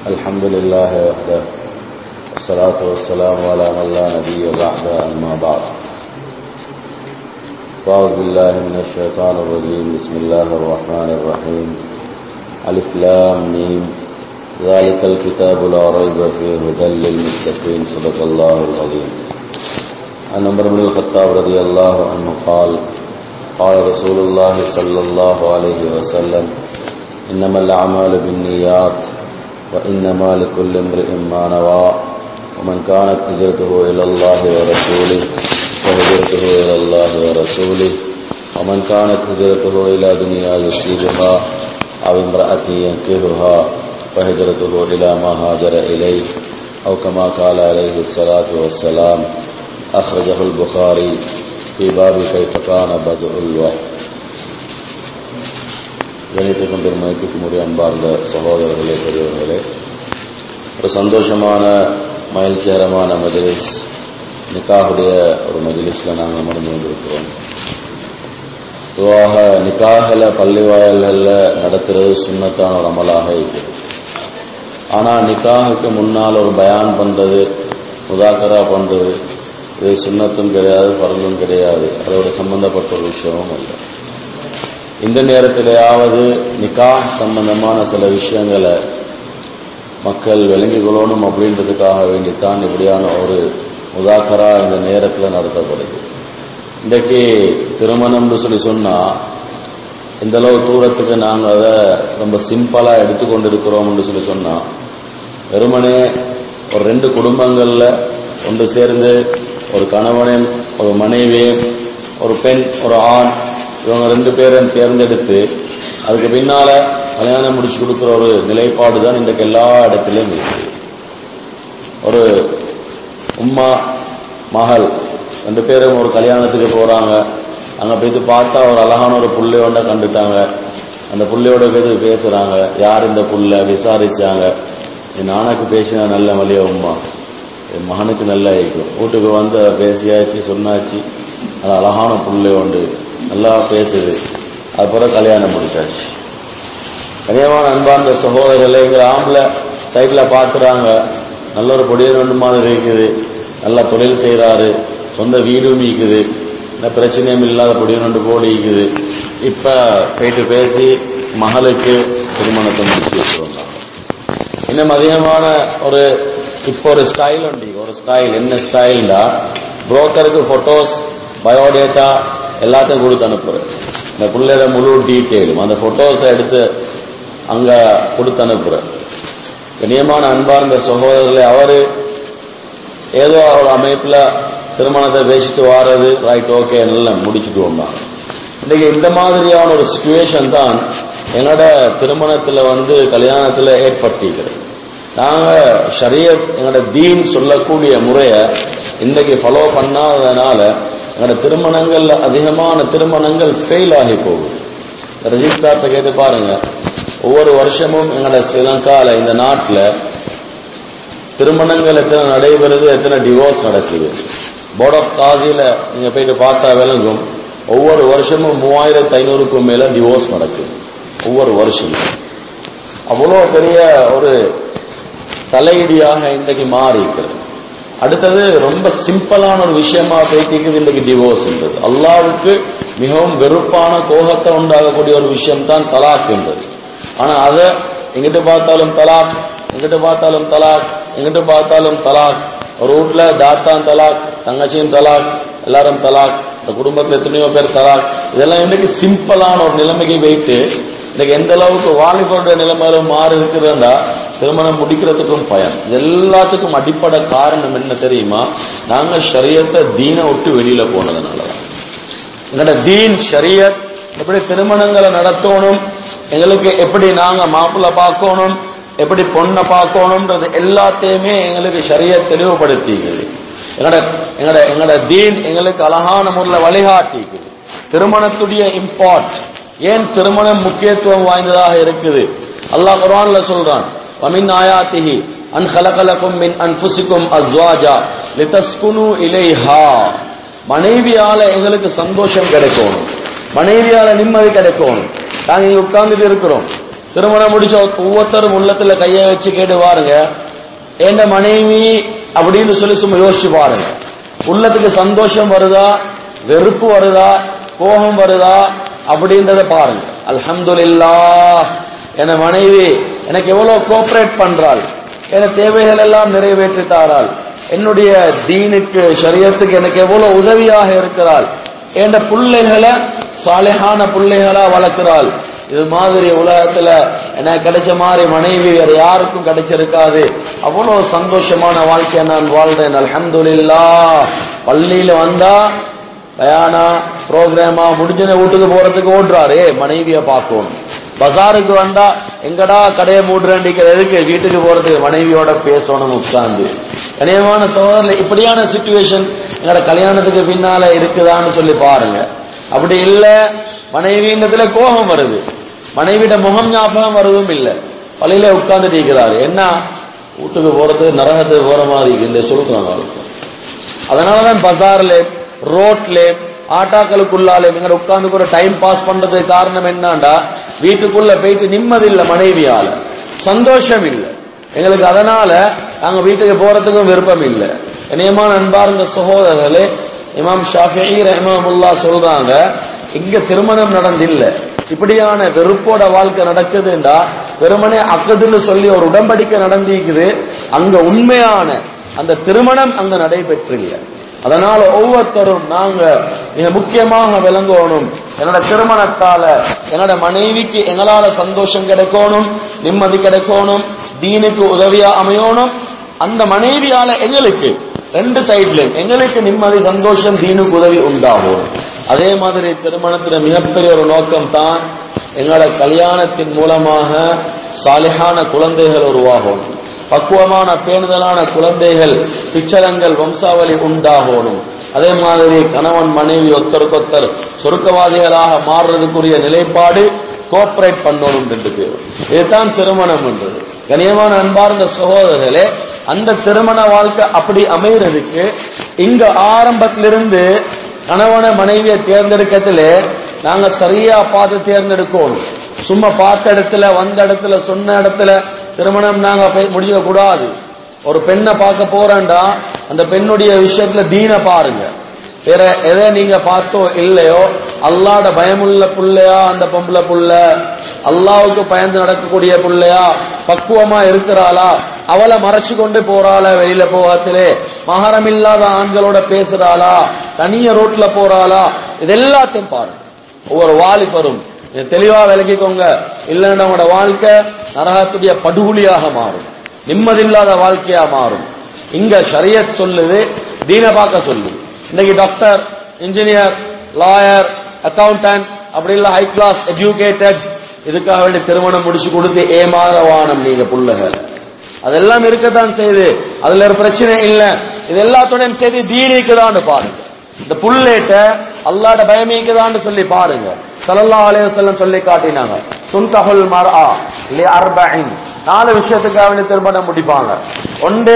الحمد لله وحده والصلاة والسلام على من لا نبي بعده أما بعد أعوذ بالله من الشيطان الرجيم بسم الله الرحمن الرحيم ألف لام ميم ذلك الكتاب لا ريب فيه هدى للمتقين صدق الله العظيم. عن عمر بن الخطاب رضي الله عنه قال قال رسول الله صلى الله عليه وسلم إنما الأعمال بالنيات وإنما لكل امرئ ما نوى ومن كانت هجرته إلى الله ورسوله فهجرته إلى الله ورسوله ومن كانت هجرته إلى دنيا يصيبها أو امرأة ينكحها فهجرته إلى ما هاجر إليه أو كما قال عليه الصلاة والسلام. أخرجه البخاري في باب كيف كان بدء الوحي. கணித்துக்கும் பெருமதிக்கும் உரிய அன்பார்ந்த சகோதரர்களே, பெரியவர்களே, ஒரு சந்தோஷமான மகிழ்ச்சிகரமான மஜ்லிஸ், நிக்காஹுடைய ஒரு மஜ்லிஸில் நாங்கள் அமர்ந்து கொண்டிருக்கிறோம். பொதுவாக நிக்காஹில் பள்ளி வாயல்களில் நடத்துறது சுன்னத்தான ஒரு அமலாக இருக்குது. ஆனால் நிக்காஹுக்கு முன்னால் ஒரு பயான் பண்ணுறது, முதாக்கரா பண்ணுறது, இது சுன்னத்தும் கிடையாது, ஃபர்லும் கிடையாது, அதோட சம்பந்தப்பட்ட ஒரு விஷயமும் இல்லை. இந்த நேரத்திலேயாவது நிக்காஹ் சம்பந்தமான சில விஷயங்களை மக்கள் விளங்கிக் கொள்ளணும் அப்படின்றதுக்காக வேண்டித்தான் இப்படியான ஒரு முதாக்கரா இந்த நேரத்தில் நடத்தப்படுது. இன்றைக்கு திருமணம்னு சொன்னால் இந்த அளவு தூரத்துக்கு நாங்கள் அதை ரொம்ப சிம்பிளாக எடுத்துக்கொண்டிருக்கிறோம்னு சொன்னால், வெறுமனே ஒரு ரெண்டு குடும்பங்களில் ஒன்று சேர்ந்து ஒரு கணவனின் ஒரு மனைவி, ஒரு பெண் ஒரு ஆண், இவங்க ரெண்டு பேரும் தேர்ந்தெடுத்து அதுக்கு பின்னால கல்யாணம் முடிச்சு கொடுக்குற ஒரு நிலைப்பாடு தான் இன்றைக்கு எல்லா இடத்திலும் இருக்கு. ஒரு உம்மா மகள் ரெண்டு பேரும் ஒரு கல்யாணத்துக்கு போறாங்க. அங்க போயிட்டு பார்த்தா ஒரு அழகான ஒரு புள்ளையோட கண்டுட்டாங்க. அந்த புள்ளையோட போயிட்டு பேசுறாங்க. யார் இந்த புள்ள விசாரிச்சாங்க. என் நானுக்கு பேசினா நல்ல வழிய உம்மா, என் மகனுக்கு நல்லா இருக்கும். வீட்டுக்கு வந்து பேசியாச்சு, சொன்னாச்சு, அது அழகான புள்ளை உண்டு, நல்லா பேசுது. அதுக்கப்புறம் கல்யாணம் முடிச்சாச்சு. கல்யாணமான அன்பார்ந்த சகோதரர்களே, எங்கள் ஆம்பளை சைடில் பார்க்குறாங்க, நல்ல ஒரு பொடியன் மாதிரி இருக்குது, நல்லா தொழில் செய்கிறாரு, சொந்த வீடும் இருக்குது, இந்த பிரச்சனையும் இல்லாத பொடியன் போடி இருக்குது. இப்போ போயிட்டு பேசி மகளுக்கு திருமணத்தை முடிச்சு வச்சுருவாங்க. இன்னும் அதிகமான ஒரு இப்போ ஒரு ஸ்டைல் உண்டு. ஒரு ஸ்டைல் என்ன ஸ்டைல்னா, புரோக்கருக்கு ஃபோட்டோஸ், பயோடேட்டா எல்லாத்தையும் கொடுத்து அனுப்புறேன். இந்த பிள்ளையோட முழு டீட்டெயிலும் அந்த போட்டோஸை எடுத்து அங்க கொடுத்து அனுப்புறேன். கண்ணியமான அன்பார்ந்த சகோதரர்களே, அவரு ஏதோ ஒரு அமைப்புல திருமணத்தை பேசிட்டு வாரது, ரைட், ஓகே, நல்லா முடிச்சுட்டு வந்தாங்க. இன்னைக்கு இந்த மாதிரியான ஒரு சிச்சுவேஷன் தான் எங்களோட திருமணத்துல கல்யாணத்துல ஏற்பட்டிருக்கிறது. நாங்க ஷரியத், எங்களோட தீன் சொல்லக்கூடிய முறையை இன்றைக்கு ஃபாலோ பண்ணாததுனால எங்களோட திருமணங்கள்ல அதிகமான திருமணங்கள் ஃபெயில் ஆகி போகுது. ரெஜிஸ்ட்ரார்ட்ட கேட்டு பாருங்க, ஒவ்வொரு வருஷமும் எங்களோட ஸ்ரீலங்கால இந்த நாட்டில் திருமணங்கள் எத்தனை நடைபெறுது, எத்தனை டிவோர்ஸ் நடக்குது. போர்ட் ஆஃப் காசியில நீங்க போயிட்டு பார்த்தா விளங்கும், ஒவ்வொரு வருஷமும் 3500க்கும் மேல டிவோர்ஸ் நடக்குது ஒவ்வொரு வருஷமும். அவ்வளோ பெரிய ஒரு தலையீடியாக இன்றைக்கு மாறி இருக்கிறது. அடுத்தது ரொம்ப சிம்பிளான ஒரு விஷயமா பேசிக்கிறது இன்றைக்கு டிவோர்ஸ்ன்றது. அல்லாஹ்வுக்கு மிகவும் வெறுப்பான கோபத்தை உண்டாகக்கூடிய ஒரு விஷயம் தான் தலாக் என்றது. ஆனா அதை எங்கிட்ட பார்த்தாலும் தலாக், எங்கிட்ட பார்த்தாலும் தலாக், எங்கிட்ட பார்த்தாலும் தலாக். ஒரு வீட்டுல தாத்தான் தலாக், தங்கச்சியும் தலாக், எல்லாரும் தலாக், இந்த குடும்பத்தில் எத்தனையோ பேர் தலாக். இதெல்லாம் இன்றைக்கு சிம்பிளான ஒரு நிலைமைக்கு வைத்து இன்னைக்கு எந்த அளவுக்கு வாலிபருடைய நிலைமையில மாறி இருக்குதுன்னா, திருமணம் முடிக்கிறதுக்கும் பயம். எல்லாத்துக்கும் அடிப்படை காரணம் என்ன தெரியுமா? நாங்க ஷரியத்தை தீனை விட்டு வெளியில போனதுனாலதான். எங்களோட தீன் ஷரியத் எப்படி திருமணங்களை நடத்தணும், எங்களுக்கு எப்படி நாங்க மாப்பிள்ளை பார்க்கணும், எப்படி பொண்ணை பார்க்கணும்ன்றது எல்லாத்தையுமே எங்களுக்கு ஷரியத் தெளிவுபடுத்திக்குது. எங்களோட தீன் எங்களுக்கு அழகான முறையில் வழிகாட்டிக்குது. திருமணத்துடைய இம்பார்ட், ஏன் திருமணம் முக்கியத்துவம் வாய்ந்ததாக இருக்குது. அல்லாஹ் குர்ஆன்ல சொல்றான், وَمِنْ آيَاتِهِ أَنْ خَلَقَ لَكُم مِّنْ أَنفُسِكُمْ أَزْوَاجًا لِتَسْكُنُوا إِلَيْهَا. மனைவியால எங்களுக்கு சந்தோஷம் கிடைக்கணும், மனைவியால நிம்மதி கிடைக்கணும். நாங்க இங்க உட்கார்ந்துட்டு இருக்கிறோம், திருமணம் முடிச்ச ஒவ்வொருத்தரும் உள்ளத்துல கைய வச்சு கேட்டு பாருங்க, என் மனைவி அப்படின்னு சொல்லி சும்மா யோசிச்சு பாருங்க. உள்ளத்துக்கு சந்தோஷம் வருதா, வெறுப்பு வருதா, கோபம் வருதா அப்படின்றத பாருங்க. அல்ஹம்துலில்லாஹ், என் மனைவி எனக்கு எவ்வளவு கோஆபரேட் பண்றாள், என் தேவைகள் எல்லாம் நிறைவேற்றி தாராள், என்னுடைய தீனுக்கு ஷரியத்துக்கு எனக்கு எவ்வளவு உதவியாக இருக்கிறாள், என் பிள்ளைகளை சாலிஹான பிள்ளைகளா வளர்க்கிறாள். இது மாதிரி உலகத்துல எனக்கு கிடைச்ச மாதிரி மனைவி வேற யாருக்கும் கிடைச்சிருக்காது. அவ்வளவு சந்தோஷமான வாழ்க்கையை நான் வாழ்றேன். அல்ஹம்துலில்லாஹ். பள்ளியில வந்தா பயானா ப்ரோக்ராமா முடிஞ்ச வீட்டுக்கு போறதுக்கு ஓடுறாரு, மனைவிய பார்க்கணும். பஜாருக்கு வந்தா எங்கடா கடையை மூடுறேன்டிக்கிறதுக்கு வீட்டுக்கு போறதுக்கு மனைவியோட பேசணும் உட்கார்ந்து. கனியமான சகோதரர், இப்படியான சிச்சுவேஷன் எங்களோட கல்யாணத்துக்கு பின்னால இருக்குதான்னு சொல்லி பாருங்க. அப்படி இல்ல, மனைவியினத்துல கோபம் வருது, மனைவிட முகம் ஞாபகம் வருவதும் இல்ல, பள்ளியில உட்கார்ந்துட்டு இருக்கிறாரு. என்ன வீட்டுக்கு போறது நரகத்துக்கு போற மாதிரி இந்த சொல்றாங்க. அதனாலதான் பஜார்ல ரோட்ல ஆட்டாக்களுக்குள்ளாலே எங்க உட்கார்ந்து கூட டைம் பாஸ் பண்றதுக்கு காரணம் என்னண்டா, வீட்டுக்குள்ள போயிட்டு நிம்மதி இல்ல, மனைவியால சந்தோஷம் இல்லை எங்களுக்கு. அதனால நாங்க வீட்டுக்கு போறதுக்கும் விருப்பம் இல்லை. இனியமான அன்பார்ந்த சகோதரர்களே, இமாம் ஷாஃபிஈ ரஹ்மஹுல்லாஹ் சொல்றாங்க, இங்க திருமணம் நடந்தில்ல, இப்படியான வெறுப்போட வாழ்க்கை நடக்குதுண்டா வெறுமனே அக்கதுன்னு சொல்லி ஒரு உடம்படிக்கை நடந்திருக்குது, அங்க உண்மையான அந்த திருமணம் அங்க நடைபெற்றில்லை. அதனால ஒவ்வொருத்தரும் நாங்க மிக முக்கியமாக விளங்கணும், என்னோட திருமணத்தால என்னோட மனைவிக்கு எங்களால சந்தோஷம் கிடைக்கணும், நிம்மதி கிடைக்கணும், தீனுக்கு உதவியா அமையணும். அந்த மனைவியால எங்களுக்கு ரெண்டு சைட்லயும் எங்களுக்கு நிம்மதி, சந்தோஷம், தீனுக்கு உதவி உண்டாகும். அதே மாதிரி திருமணத்துல மிகப்பெரிய ஒரு நோக்கம் தான் எங்களோட கல்யாணத்தின் மூலமாக சாலிஹான குழந்தைகள் உருவாகும், பக்குவமான பேணுதலான குழந்தைகள், பிச்சரங்கள், வம்சாவளி உண்டாகணும். அதே மாதிரி கணவன் மனைவி ஒருத்தருக்கொத்தர் சொர்க்கவாதிகளாக மாறுறதுக்குரிய நிலைப்பாடு கோஆபரேட் பண்ணணும் என்று பேர். இதுதான் திருமணம் என்றது. கனியமான அன்பார்ந்த சகோதரர்களே, அந்த திருமண வாழ்க்கை அப்படி அமைகிறதுக்கு இங்க ஆரம்பத்திலிருந்து கணவன மனைவியை தேர்ந்தெடுக்கத்துல நாங்க சரியா பார்த்து தேர்ந்தெடுக்கணும். சும்மா பார்த்த இடத்துல, வந்த இடத்துல, சொன்ன இடத்துல திருமணம் நாங்க முடிக்க கூடாது. ஒரு பெண்ணை பார்க்க போறேன்டா அந்த பெண்ணுடைய விஷயத்துல தீன பாருங்க. வேற எதை நீங்க பார்த்தோ இல்லையோ, அல்லாஹ்ட பயமுள்ள புள்ளையா அந்த பொம்பளை புள்ள, அல்லாஹ்வுக்கு பயந்து நடக்கக்கூடிய புள்ளையா, பக்குவமா இருக்கிறாளா, அவளை மறைச்சு கொண்டு போறாளா, வெளியில போகத்திலே மஹரம் இல்லாத ஆண்களோட பேசுறாளா, தனிய ரோட்ல போறாளா, இது எல்லாத்தையும் பாருங்க. ஒவ்வொரு வாலிபரும் தெளிவா விளக்கிக்கோங்க, இல்லைன்னா உங்களோட வாழ்க்கை நரகத்துடைய படுகொலியாக மாறும், நிம்மதியில்லாத வாழ்க்கையா மாறும். இங்க ஷரியத் சொல்லுது, தீன பார்க்க சொல்லு. இன்னைக்கு டாக்டர், இன்ஜினியர், லாயர், அக்கவுண்டன்ட் அப்படி இல்ல ஹை கிளாஸ் எஜுகேட்டட், இதுக்காக வேண்டி திருமணம் முடிச்சு கொடுத்து ஏமாறவானம் நீங்க புள்ளைகள். அதெல்லாம் இருக்கத்தான் செய்து, அதுல ஒரு பிரச்சனை இல்லை. இது எல்லாத்துடையும் செய்து தீனிக்குதான்னு பாருங்க. இந்த புள்ளேட்ட அல்லாஹ்ட பயமிக்குதான்னு சொல்லி பாருங்க. ஸல்லல்லாஹு அலைஹி வஸல்லம் சொல்லி காட்டினாங்க, துன்கஹுல் மர்ஆ லிஅர்பஇன், 4 விஷயத்துக்காக வேண்டி திருமணம் முடிப்பாங்க. 1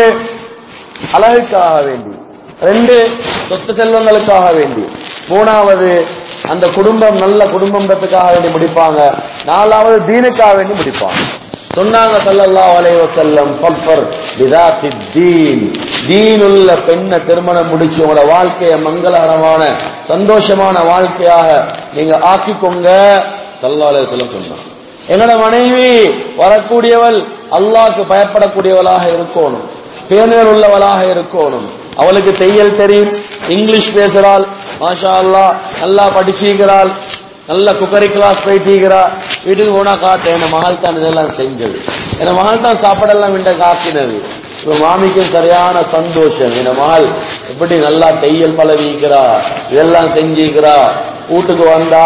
அழகுக்காக வேண்டி, 2 சொத்து செல்வங்களுக்காக வேண்டி, 3வது அந்த குடும்பம் நல்ல குடும்பம்ன்றதுக்காக வேண்டி முடிப்பாங்க, 4வது தீனுக்காக வேண்டி முடிப்பாங்க. சொன்னாங்க ஸல்லல்லாஹு அலைஹி வஸல்லம், ஃபல்ஃபர் பிதாத்தித் தீன், தீனுள்ள பெண்ணை திருமணம் முடிச்சு உங்களோட வாழ்க்கையை மங்களகரமான சந்தோஷமான வாழ்க்கையாக நீங்க ஆக்கிக்கோங்க. ஸல்லல்லாஹு அலைஹி வஸல்லம் சொன்னாங்க, எங்களோட மனைவி வரக்கூடியவள் அல்லாஹ்க்கு பயப்படக்கூடியவளாக இருக்கணும், பேணுதல் உள்ளவளாக இருக்கணும். அவளுக்கு தையல் தெரியும், இங்கிலீஷ் பேசுறாள், மாஷா அல்லாஹ் நல்லா படிச்சுக்கிறாள், நல்ல குக்கரி கிளாஸ் போயிட்டீங்கிறா, வீட்டுக்கு போனா காட்டு என் மகள் தான் இதெல்லாம் செஞ்சது, என் மகள் தான் சாப்பாடெல்லாம் விண்ட காக்கினது. இப்ப மாமிக்கும் சரியான சந்தோஷம், என் மகள் எப்படி நல்லா தையல் பழவிக்கிறா, இதெல்லாம் செஞ்சுக்கிறா. வீட்டுக்கு வந்தா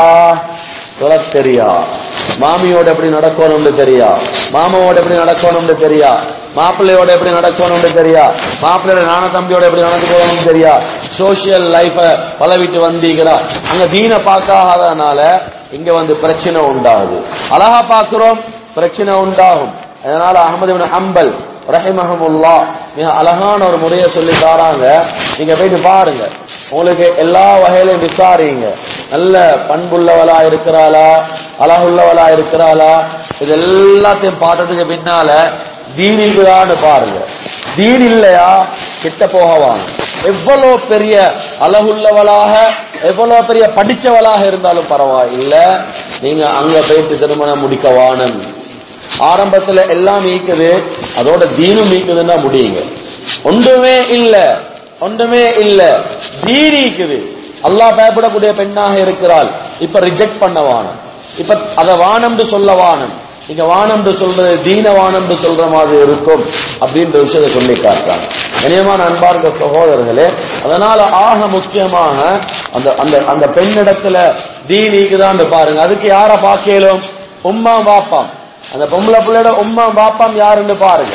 சொல்ல தெரியா, மாமியோட எப்படி நடக்கணும்னு தெரியா, மாமாவோட எப்படி நடக்கணும்னு தெரியா, மாப்பிள்ளையோட எப்படி நடக்கணும்னு தெரியா, மாப்பிள்ளையோட நான தம்பியோட எப்படி நடக்கணும்னு தெரியா, சோசியல் லைஃப பழவிட்டு வந்தீங்களா. அங்க தீன பார்க்காதனால இங்க வந்து பிரச்சனை உண்டாகுது. அழகா பார்க்கிறோம், பிரச்சனை உண்டாகும். அதனால அஹ்மது இப்னு ஹம்பல் ரஹிமஹுல்லாஹ் மிக அழகான ஒரு முறையை சொல்லி தாராங்க. நீங்க போயிட்டு பாருங்க, உங்களுக்கு எல்லா வகையிலையும் விசாரிங்க, நல்ல பண்புள்ளவளா இருக்கிறாளா, அழகுள்ளவளா இருக்கிறாளா, இது எல்லாத்தையும் பார்த்ததுக்கு பின்னால தீன் இருக்குதான்னு பாருங்க. தீன் இல்லையா கிட்ட போகவாங்க. எவ்வளவு பெரிய அழகுள்ளவளாக, எவ்வளவு பெரிய படிச்சவளாக இருந்தாலும் பரவாயில்ல, நீங்க அங்க போயிட்டு திருமணம் முடிக்க வானம். ஆரம்பத்துல எல்லாம் ஈக்குது, அதோட தீனும் ஈக்குதுன்னா முடியுங்க. ஒன்றுமே இல்ல, ஒன்றுமே இல்ல, தீன் ஈக்குது. அல்லாஹ் பயப்படக்கூடிய பெண்ணாக இருக்கிறாள், இப்ப ரிஜெக்ட் பண்ண வானம். இப்ப அத வானம்னு சொல்ல வானம். நீங்க வானம்னு சொல்றது தீன வானம்னு சொல்ற மாதிரி இருக்கும் அப்படின்ற விஷயத்தை சொல்லி காட்டுறாங்க. கண்ணியமான அன்பார்ந்த சகோதரர்களே, அதனால ஆக முக்கியமாக அந்த அந்த அந்த பெண்ணிடத்துல தீன் ஈக்குதான்னு பாருங்க. அதுக்கு யார பார்க்கலும்? உம்மா பாப்பாம். அந்த பொம்பளை பிள்ளையோட உம்மா பாப்பாம் யாருன்னு பாருங்க.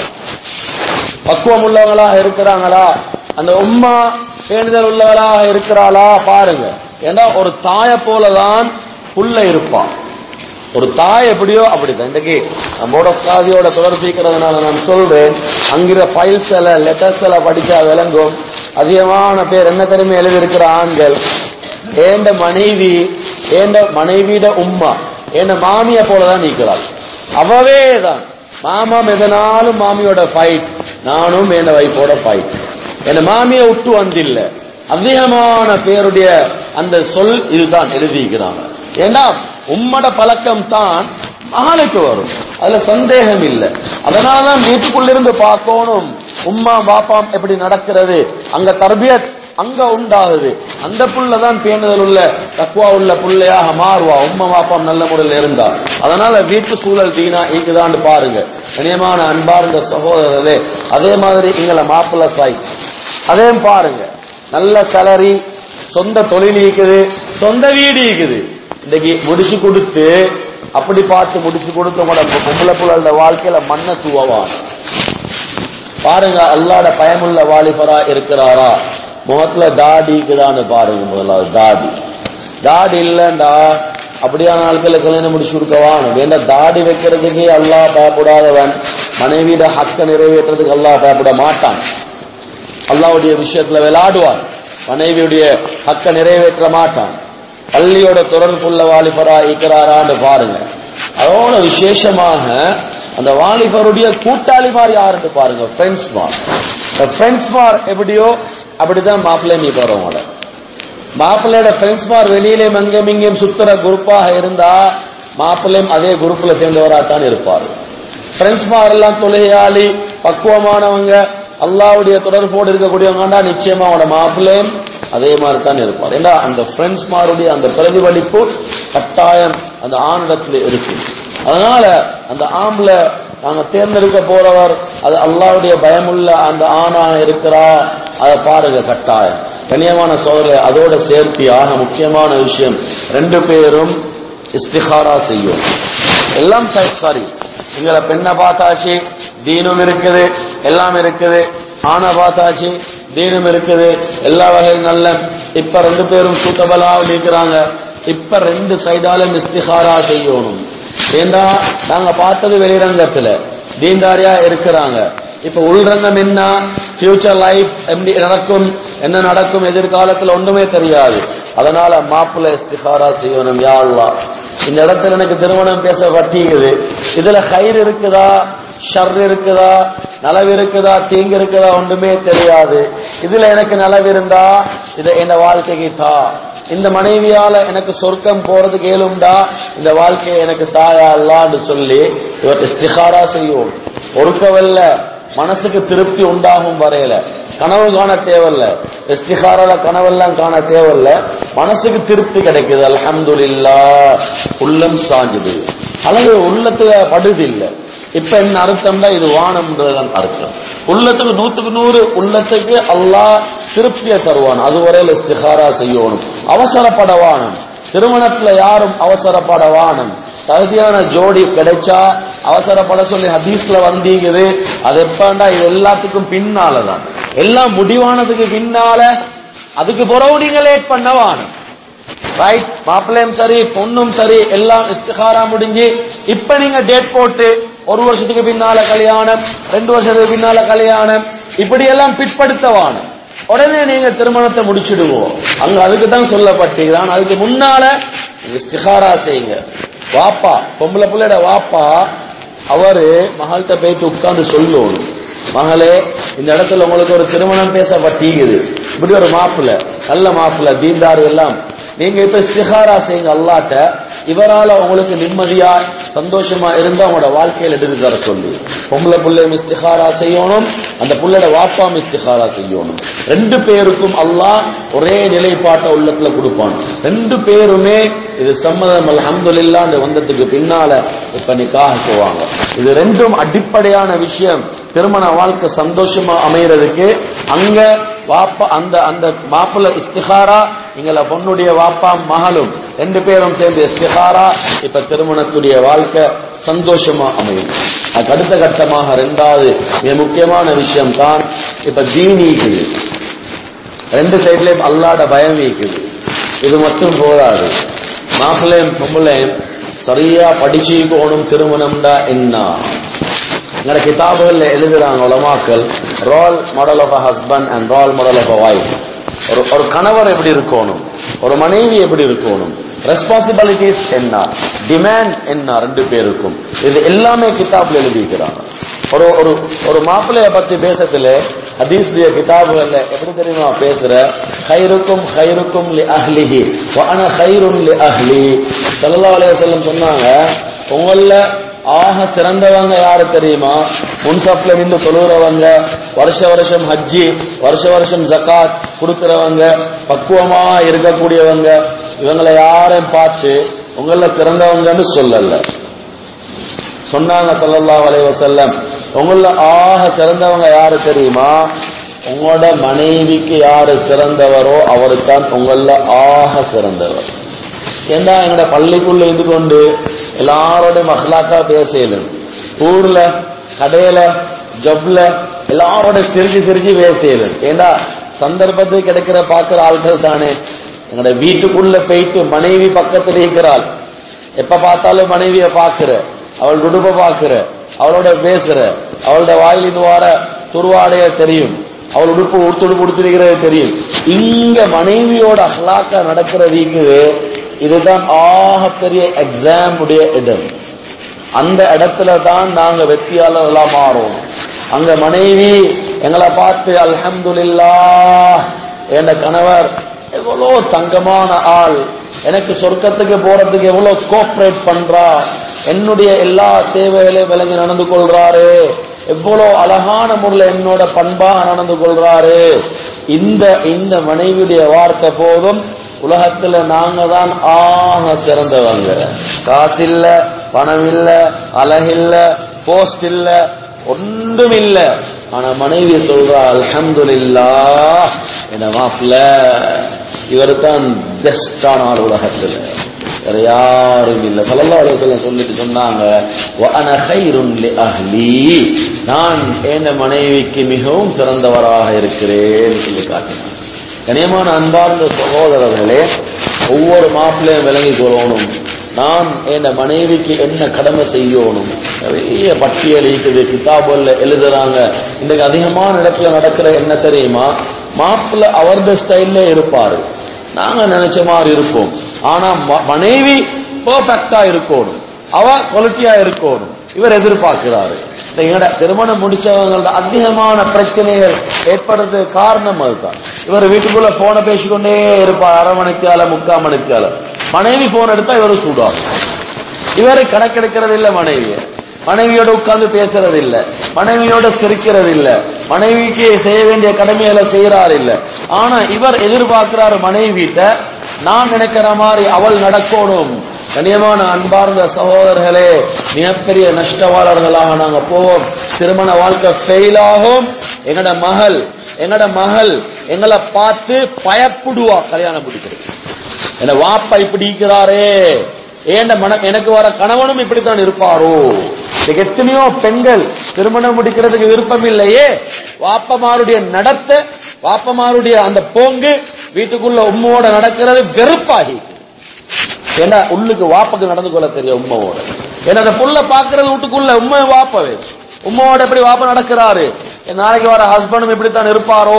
பக்குவம் உள்ளவங்களாக இருக்கிறாங்களா, அந்த உம்மா பேணுதல் உள்ளவளாக இருக்கிறாளா பாருங்க. ஏன்னா ஒரு தாய போலதான் புள்ள இருப்பான். ஒரு தாய் எப்படியோ அப்படிதான். இன்றைக்கு நம்மோட சாதியோட தொடர்பிக்கிறதுனால நான் சொல்றேன், அங்கிற ஃபைல்ஸ் எல்லாம் லெட்டர்ஸ் எல்லாம் படிச்சா விளங்கும். அதிகமான பேர் என்ன தெரியுமா எழுதியிருக்கிற ஆண்கள், ஏண்ட மனைவி, ஏண்ட மனைவியிட உம்மா ஏண்ட மாமிய போலதான் நீக்கிறாள். அவவே தான் மாமாம் எதனாலும் மாமியோட ஃபைட், நானும் என் வைஃபோட ஃபைட். என் மாமியை விட்டு வந்தில்ல. அதிகமான பேருடைய அந்த சொல் இதுதான் எழுதிக்கிறாங்க. ஏன்னா உம்மட பழக்கம் தான் மகனுக்கு வரும், அதுல சந்தேகம் இல்லை. அதனாலதான் வீட்டுக்குள்ளிருந்து பார்க்கணும் உம்மா பாப்பாம் எப்படி நடக்கிறது, அங்க தர்பியத் அங்க உண்டாகுது. அந்த புள்ளதான் பேணுதல் உள்ள தக்வா உள்ள புள்ளையாக மாறுவா, உம்மா பாப்பாம் நல்ல முறையில் இருந்தா. அதனால வீட்டு சூழல் தீனா ஈக்குதான்னு பாருங்க. கண்ணியமான அன்பார்ந்த சகோதரர்களே, அதே மாதிரி எங்களை மாப்பிள்ளை சாய் அதே பாருங்க. நல்ல சேலரி, சொந்த தொழில் இருக்குது, சொந்த வீடு இருக்குது. இன்னைக்கு முடிச்சு கொடுத்து அப்படி பார்த்து முடிச்சு கொடுத்து உங்களோட பொம்பளை புள்ள வாழ்க்கையில மண்ணை தூவான் பாருங்க. அல்லாட பயமுள்ள வாலிபரா இருக்கிறாரா, முகத்துல தாடிக்குதான்னு பாருங்க. முதலாவது தாடி, தாடி இல்லண்டா அப்படியான நாட்களை கல்யாணம் முடிச்சு கொடுக்கவான். வேண்ட தாடி வைக்கிறதுக்கே அல்லாஹ் பயப்படாதவன் மனைவியிட ஹக்க நிறைவேற்றுறதுக்கு அல்லாஹ் பயப்பட மாட்டான். அல்லாஹ்வுடைய விஷயத்துல விளையாடுவான், மனைவியுடைய ஹக்க நிறைவேற்ற மாட்டான். பள்ளியோட தொடர்புள்ள வாலிபரா இருக்கிறாரான்னு பாருங்க. அதோட விசேஷமாக அந்த வாலிபருடைய கூட்டாளிமார் யாருன்னு பாருங்க, ஃப்ரெண்ட்ஸ் மார். ஃப்ரெண்ட்ஸ் மார் எப்படியோ அப்படிதான் மாப்பிள்ளை நீ போறவங்கள. மாப்பிள்ளையோட ஃப்ரெண்ட்ஸ் மார் வெளியிலேயும் அங்கேயும் இங்கேயும் சுத்துற குரூப்பாக இருந்தா மாப்பிள்ளையும் அதே குரூப்ல சேர்ந்தவராத்தான் இருப்பாரு. ஃப்ரெண்ட்ஸ் மார் எல்லாம் தொழுகையாளி பக்குவமானவங்க, அல்லாஹ்வுடைய தொடர்போடு இருக்கக்கூடியவங்கண்டா நிச்சயமா அவனோட மாப்பிள்ளையும் அதே மாதிரி தான் இருப்பார். ஏன்னா அந்த ஃப்ரெண்ட்ஸ் மாருடைய அந்த பிரதிபலிப்பு கட்டாயம் அந்த ஆணிடத்தில் இருக்கு. அதனால அந்த ஆம்பளை நாங்க தேர்ந்தெடுக்க போறவர் அது அல்லாஹ்வுடைய பயமுள்ள அந்த ஆணாக இருக்கிறா, அதை பாருங்க கட்டாயம். கண்ணியமான சோதரே, அதோட சேர்த்து ஆக முக்கியமான விஷயம், ரெண்டு பேரும் இஸ்திகாரா செய்யும். எல்லாம் சாரி, எங்களை பெண்ணை பார்த்தாச்சு, தீனும் இருக்குது, எல்லாம் இருக்குது. ஆணை பார்த்தாச்சு, தீனும் இருக்குது, எல்லா வகையும் நல்ல. இப்ப ரெண்டு பேரும் சூட்டபலா நிற்கிறாங்க. இப்ப ரெண்டு சைடாலும் இஸ்திகாரா செய்யணும். ஏண்டா நாங்க பார்த்தது வெளிரங்கத்துல தீன்தாரியா இருக்கிறாங்க. இப்ப உள்ரங்கம் என்ன, ஃபியூச்சர் லைஃப் எப்படி நடக்கும், என்ன நடக்கும் எதிர்காலத்துல ஒன்றுமே தெரியாது. அதனால மாப்பிள்ளை இஸ்திகாரா செய்யணும். யா அல்லாஹ், இந்த இடத்துல எனக்கு திருமணம் பேச பட்டிக்குது, இதுல ஹைர் இருக்குதா ஷர் இருக்குதா, நலவு இருக்குதா தீங்கு இருக்குதா ஒன்றுமே தெரியாது. இதுல எனக்கு நலவு இருந்தா இதை என் வாழ்க்கைக்கு தா, இந்த மனைவியால எனக்கு சொர்க்கம் போறதுக்கு ஏழும்டா, இந்த வாழ்க்கையை எனக்கு தாயா அல்லான்னு சொல்லி இவர் இஸ்திகாரா செய்யும். ஒருக்கவல்ல மனசுக்கு திருப்தி உண்டாகும் வரையில கனவு காண தேவையில்ல, இஸ்திகாரால கனவெல்லாம் காண தேவையில்ல, மனசுக்கு திருப்தி கிடைக்குது. அல்ஹம்துலில்லாஹ், உள்ளம் சாஞ்சுது, அளவு உள்ளத்துல படுது இல்லை. இப்ப என்ன அர்த்தம்னா இது வானம்ன்றதான் அர்த்தம். உள்ளத்துக்கு 100% உள்ளத்துக்கு அல்லாஹ் திருப்தியை தருவான். அதுவரையில் இஸ்திகாரா செய்யணும், அவசரப்பட வானம். திருமணத்துல யாரும் அவசரப்பட வானம். தகுதியான ஜோடி கிடைச்சா அவசரப்பட சொல்லி ஹதீஸ்ல வந்தீங்குது. அது எப்பண்டா இது எல்லாத்துக்கும் பின்னாலதான், எல்லாம் முடிவானதுக்கு பின்னால அதுக்கு பிறகு நீங்க லேட் பண்ண வானம். ரைட், மாப்பிள்ளையும் சரி பொண்ணும் சரி எல்லாம் இஸ்திகாரா முடிஞ்சு இப்ப நீங்க டேட் போட்டு 1 வருஷத்துக்கு பின்னால கல்யாணம், 2 வருஷத்துக்கு பின்னால கல்யாணம், இப்படி எல்லாம் பிற்படுத்தவான உடனே நீங்க திருமணத்தை முடிச்சிடுவோம். அங்க அதுக்கு தான் சொல்லப்பட்டீங்க. அதுக்கு முன்னால இஸ்திகாரா செய்யுங்க. வாப்பா பொம்பளை பிள்ளையோட வாப்பா அவரு மகள்கிட்ட போயிட்டு உட்கார்ந்து சொல்லணும், மகளே இந்த இடத்துல உங்களுக்கு ஒரு திருமணம் பேசப்பட்டீங்குது, இப்படி ஒரு மாப்பிள்ளை நல்ல மாப்பிள்ளை தீன்தார் எல்லாம், நீங்க இப்ப இஸ்திகாரா செய்யுங்க அல்லாஹ்ட்ட, இவரால உங்களுக்கு நிம்மதியா சந்தோஷமா இருந்தா உங்களோட வாழ்க்கையில எடுத்து தர சொல்லி. பொம்பளை பிள்ளையும் இஸ்திகாரா செய்யணும், அந்த பிள்ளையோட வாப்பாம் இஸ்திகாரா செய்யணும். ரெண்டு பேருக்கும் அல்லாஹ் ஒரே நிலைப்பாட்டை உள்ளத்துல கொடுப்பான். ரெண்டு பேருமே இது சம்மதம் அல்ஹம்துலில்லாஹ் வந்ததுக்கு பின்னால இப்ப நிக்காஹ் போவாங்க. இது ரெண்டும் அடிப்படையான விஷயம். திருமண வாழ்க்கை சந்தோஷமா அமைகிறதுக்கு அங்க வாப்பா அந்த அந்த மாப்பிள்ளை இஸ்திகாரா, எங்களை பொண்ணுடைய வாப்பா மகளும் ரெண்டு பேரும் சேர்ந்து இஸ்திகாரா, இப்ப திருமணத்துடைய வாழ்க்கை சந்தோஷமா அமையும். அதுக்கு அடுத்த கட்டமாக ரெண்டாவது மிக முக்கியமான விஷயம் தான் இப்ப தீன் இருக்குது. ரெண்டு சைட்லயும் அல்லாஹ்ட பயம் இருக்குது. இது மட்டும் போதாது, மாப்பிள்ளையும் பொம்பளையும் சரியா படிச்சுக்கணும். திருமணம்டா என்ன? எங்கட கிதாபுகள்ல எழுதுறாங்க உலமாக்கள், role model of a husband and role model of a wife. ஒரு கணவர் எப்படி இருக்கணும், ஒரு மனைவி எப்படி இருக்கணும், ரெஸ்பான்சிபிலிட்டிஸ் என்ன, டிமாண்ட் என்ன ரெண்டு பேருக்கும், இது எல்லாமே கிதாப்ல எழுதிக்கிறாங்க. ஒரு ஒரு ஒரு மாப்பிள்ளைய பத்தி பேசத்துல ஹதீஸ்ல கிதாபுகள்ல எப்படி தெரியுமா பேசுற, கைருக்கும் கைருக்கும் லி அஹ்லிஹி வ அன கைருன் லி அஹ்லி. ஸல்லல்லாஹு அலைஹி வஸல்லம் சொன்னாங்க, உங்கள ஆக சிறந்தவங்க யாரு தெரியுமா, முன்சப்ல நின்று தொழுகிறவங்க, வருஷ வருஷம் ஹஜ்ஜி வருஷ வருஷம் ஜகாத் கொடுக்கிறவங்க, பக்குவமா இருக்கக்கூடியவங்க, இவங்களை யாரையும் பார்த்து உங்கள சிறந்தவங்கன்னு சொல்லல. சொன்னாங்க ஸல்லல்லாஹு அலைஹி வஸல்லம், உங்கள ஆக சிறந்தவங்க யாரு தெரியுமா, உங்களோட மனைவிக்கு யாரு சிறந்தவரோ அவருத்தான் உங்கள ஆக சிறந்தவர். ஏன்னா எங்கட பள்ளிக்குள்ள இது கொண்டு எல்லாரோடையும் அஹ்லாக்கா பேசலும், ஊர்ல கடையில ஜப்ல எல்லாரோட சிரிச்சு சிரிச்சு பேசலும். ஏன்னா சந்தர்ப்பத்துக்கு கிடைக்கிற பாக்குற ஆட்கள் தானே. எங்கட வீட்டுக்குள்ள போயிட்டு மனைவி பக்கத்துல இருக்கிறாள், எப்ப பார்த்தாலும் மனைவிய பாக்குற, அவள் உடுப்ப பாக்குற, அவளோட பேசுற, அவளோட வாயிலின் வார துருவாடைய தெரியும், அவள் உடுப்பு உடுத்திருக்கிறது தெரியும். இங்க மனைவியோட அஹ்லாக்கா நடக்கிறதுக்கு இதுதான் ஆக பெரிய எக்ஸாம் உடைய இடம். அந்த இடத்துல தான் நாங்க வெற்றியாளர்களா மாறோம். அங்க மனைவி எங்களை பார்த்து அல்ஹம்துலில்லாஹ் என்ற கணவர் எவ்வளோ தங்கமான ஆள், எனக்கு சொர்க்கத்துக்கு போறதுக்கு எவ்வளவு கோஆபரேட் பண்றா, என்னுடைய எல்லா தேவைகளையும் விளங்கி நடந்து கொள்றாரு, எவ்வளவு அழகான முறையில் என்னோட பண்பா நடந்து கொள்றாரு. இந்த மனைவியுடைய வார்த்தை போதும், உலகத்துல நாங்க தான் ஆக சிறந்தவங்க. காசு இல்ல, பணம் இல்ல, அழகில்ல, போஸ்ட் இல்ல, ஒன்றும் இல்ல, ஆனா மனைவி சொல்றா அல்ஹம்துலில்லாஹ் என்ற மாப்பிள்ள இவர் தான் பெஸ்டான ஆள் உலகத்துல, வேற யாரும் இல்ல. ஸல்லல்லாஹு அலைஹி வஸல்லம் சொல்லிட்டு சொன்னாங்க, வ அன கைருன் லி அஹ்லி, நான் என் மனைவிக்கு மிகவும் சிறந்தவராக இருக்கிறேன் சொல்லி காட்டினார். கனியமான அன்பார்ந்த சகோதரர்களே, ஒவ்வொரு மாப்பிள்ளையும் விளங்கிக் கொள்ளணும், நான் என் மனைவிக்கு என்ன கடமை செய்யணும். நிறைய பட்டியல் இருக்குது, கிதாபுல எழுதுறாங்க. இன்றைக்கு அதிகமான இடத்துல நடக்கிற என்ன தெரியுமா, மாப்பிள்ளை அவருடைய ஸ்டைல்ல இருப்பாரு, நாங்க நினைச்ச மாதிரி இருப்போம், ஆனா மனைவி பெர்ஃபெக்டா இருக்கணும், அவ குவாலிட்டியா இருக்கணும், இவர் எதிர்பார்க்கிறாரு. திருமணம் முடிச்சவங்களோட அதிகமான பிரச்சனைகள் ஏற்படுறது காரணம் அதுதான். இவர் வீட்டுக்குள்ள போனை பேசிக்கொண்டே இருப்பார், அரை மணிக்கால முக்கால் மணிக்கால. மனைவி போன் எடுத்தா இவரு சூடாகும். இவரை கணக்கெடுக்கிறது இல்ல, மனைவியோட உட்கார்ந்து பேசுறது இல்ல, மனைவியோட சிரிக்கிறது இல்ல, மனைவிக்கு செய்ய வேண்டிய கடமைகளை செய்யறாரு இல்ல. ஆனா இவர் எதிர்பார்க்கிறாரு மனைவிட்ட நான் நினைக்கிற மாதிரி அவள் நடக்கணும். கண்ணியமான அன்பார்ந்த சகோதரர்களே, மிகப்பெரிய நஷ்டவாளர்களாக நாங்க போவோம். திருமண வாழ்க்கை ஃபெயில் ஆகும். எங்கட மகள் எங்களை பார்த்து பயப்படுவா கல்யாணம் முடிக்கிறது. என்ன வாப்பா இப்படி இருக்கிறாரே, எனக்கு வர கணவனும் இப்படித்தான் இருப்பாரோ. எத்தனையோ பெண்கள் திருமணம் முடிக்கிறதுக்கு விருப்பம் இல்லையே, வாப்பமாருடைய நடத்தை, வாப்பமாருடைய அந்த போங்கு, வீட்டுக்குள்ள உம்மோட நடக்கிறது வெறுப்பாகி. ஏன்னா உள்ளுக்கு வாப்புக்கு நடந்து கொள்ள தெரியும் உம்மோட. ஏன்னா அந்த புள்ள பாக்குறது வீட்டுக்குள்ள உண்மை வாப்பவே, உம்மோட எப்படி வாப்ப நடக்கிறாரு, நாளைக்கு வர ஹஸ்பண்டும் இப்படித்தான் இருப்பாரோ.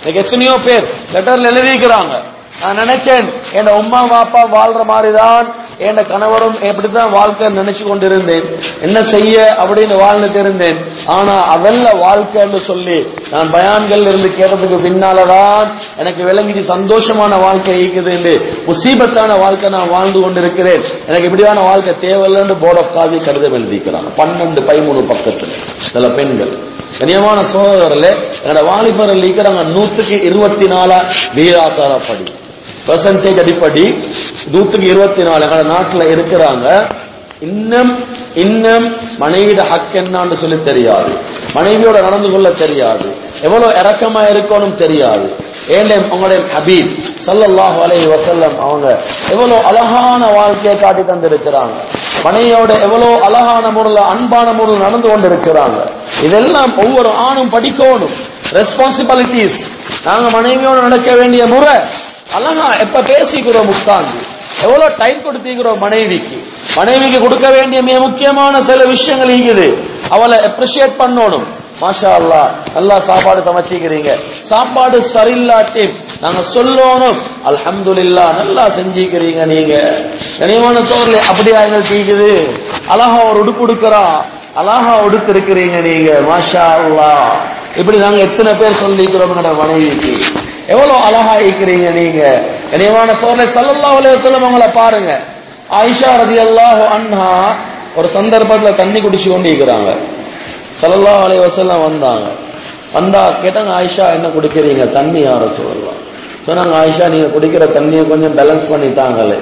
எத்தனையோ பேர் லெட்டர்ல எழுதிக்கிறாங்க, நான் நினைச்சேன் என் உம்மா வாப்பா வாழ்ற மாதிரிதான் என் கணவரும் எப்படித்தான் வாழ்க்கை நினைச்சு கொண்டிருந்தேன், என்ன செய்ய அப்படின்னு வாழ்ந்துட்டு இருந்தேன். ஆனா அதல்ல வாழ்க்கைன்னு சொல்லி நான் பயான்கள் இருந்து கேட்டதுக்கு பின்னாலதான் எனக்கு விளங்கி சந்தோஷமான வாழ்க்கை இருக்குது, முசீபத்தான வாழ்க்கை நான் வாழ்ந்து கொண்டிருக்கிறேன், எனக்கு இப்படியான வாழ்க்கை தேவையில்லைன்னு போர்ட் ஆஃப் காதி கடிதம் எழுதிக்கிறாங்க 12-13 பக்கத்துல. சில பெண்கள் கனியமான சோதரர்களே, என்னோட வாலிபர்கள் இருக்கிறாங்க 124 வீராசாரப்படி பெர்சன்டேஜ் அடிப்படி 124 எங்க நாட்டில் இருக்கிறாங்க. இன்னும் மனைவியோட ஹக் என்னன்னு சொல்லி தெரியாது, மனைவியோட நடந்து கொள்ள தெரியாது, எவ்வளவு இரக்கமா இருக்கணும் தெரியாது. ஏண்டேம் உங்களுடைய ஹபீப் ஸல்லல்லாஹு அலைஹி வஸல்லம் அவங்க எவ்வளவு அழகான வாழ்க்கையை காட்டி தந்திருக்கிறாங்க, மனைவியோட எவ்வளவு அழகான முறையில் அன்பான முறையில் நடந்து கொண்டிருக்கிறாங்க. இதெல்லாம் ஒவ்வொரு ஆணும் படிக்கணும். ரெஸ்பான்சிபிலிட்டிஸ், நாங்க மனைவியோட நடக்க வேண்டிய முறை, அழகா எப்ப பேசிக்கிறோம், உட்கார்ந்து எவ்வளவு டைம் கொடுத்திருக்கிறோம் மனைவிக்கு கொடுக்க வேண்டிய மிக முக்கியமான சில விஷயங்கள் இருக்குது. அவளை அப்ரிஷியேட் பண்ணணும். மாஷா அல்லாஹ் நல்லா சாப்பாடு சமைச்சிக்கிறீங்க, சாப்பாடு சரியில்லாட்டி நாங்க சொல்லணும் அல்ஹம்துலில்லாஹ் நல்லா செஞ்சிக்கிறீங்க நீங்க. கனியமான சோர்ல அப்படியா எங்களுக்கு இருக்குது, அழகா ஒரு உடுப்பு உடுக்கிறா, அழகா உடுப்பு இருக்கிறீங்க நீங்க, மாஷா அல்லாஹ். இப்படி நாங்க எத்தனை பேர் சொல்லிக்கிறோம் மனைவிக்கு, எவ்வளவு அழகா இருக்கிறீங்க நீங்க. கனியமான சோர்ல ஸல்லல்லாஹு அலைஹி வஸல்லம் அவங்கள பாருங்க. ஆயிஷா ரலியல்லாஹு அன்ஹா ஒரு சந்தர்ப்பத்தில் தண்ணி குடிச்சு கொண்டு இருக்கிறாங்க. ஸல்லல்லாஹு அலைஹி வஸல்லம் வந்தா கேட்டாங்க, ஆயிஷா என்ன குடிக்கிறீங்க? தண்ணி. யா ரசூலல்லாஹ் சொன்னாங்க, ஆயிஷா நீங்க குடிக்கிற தண்ணியை கொஞ்சம் பேலன்ஸ் பண்ணிட்டாங்களே.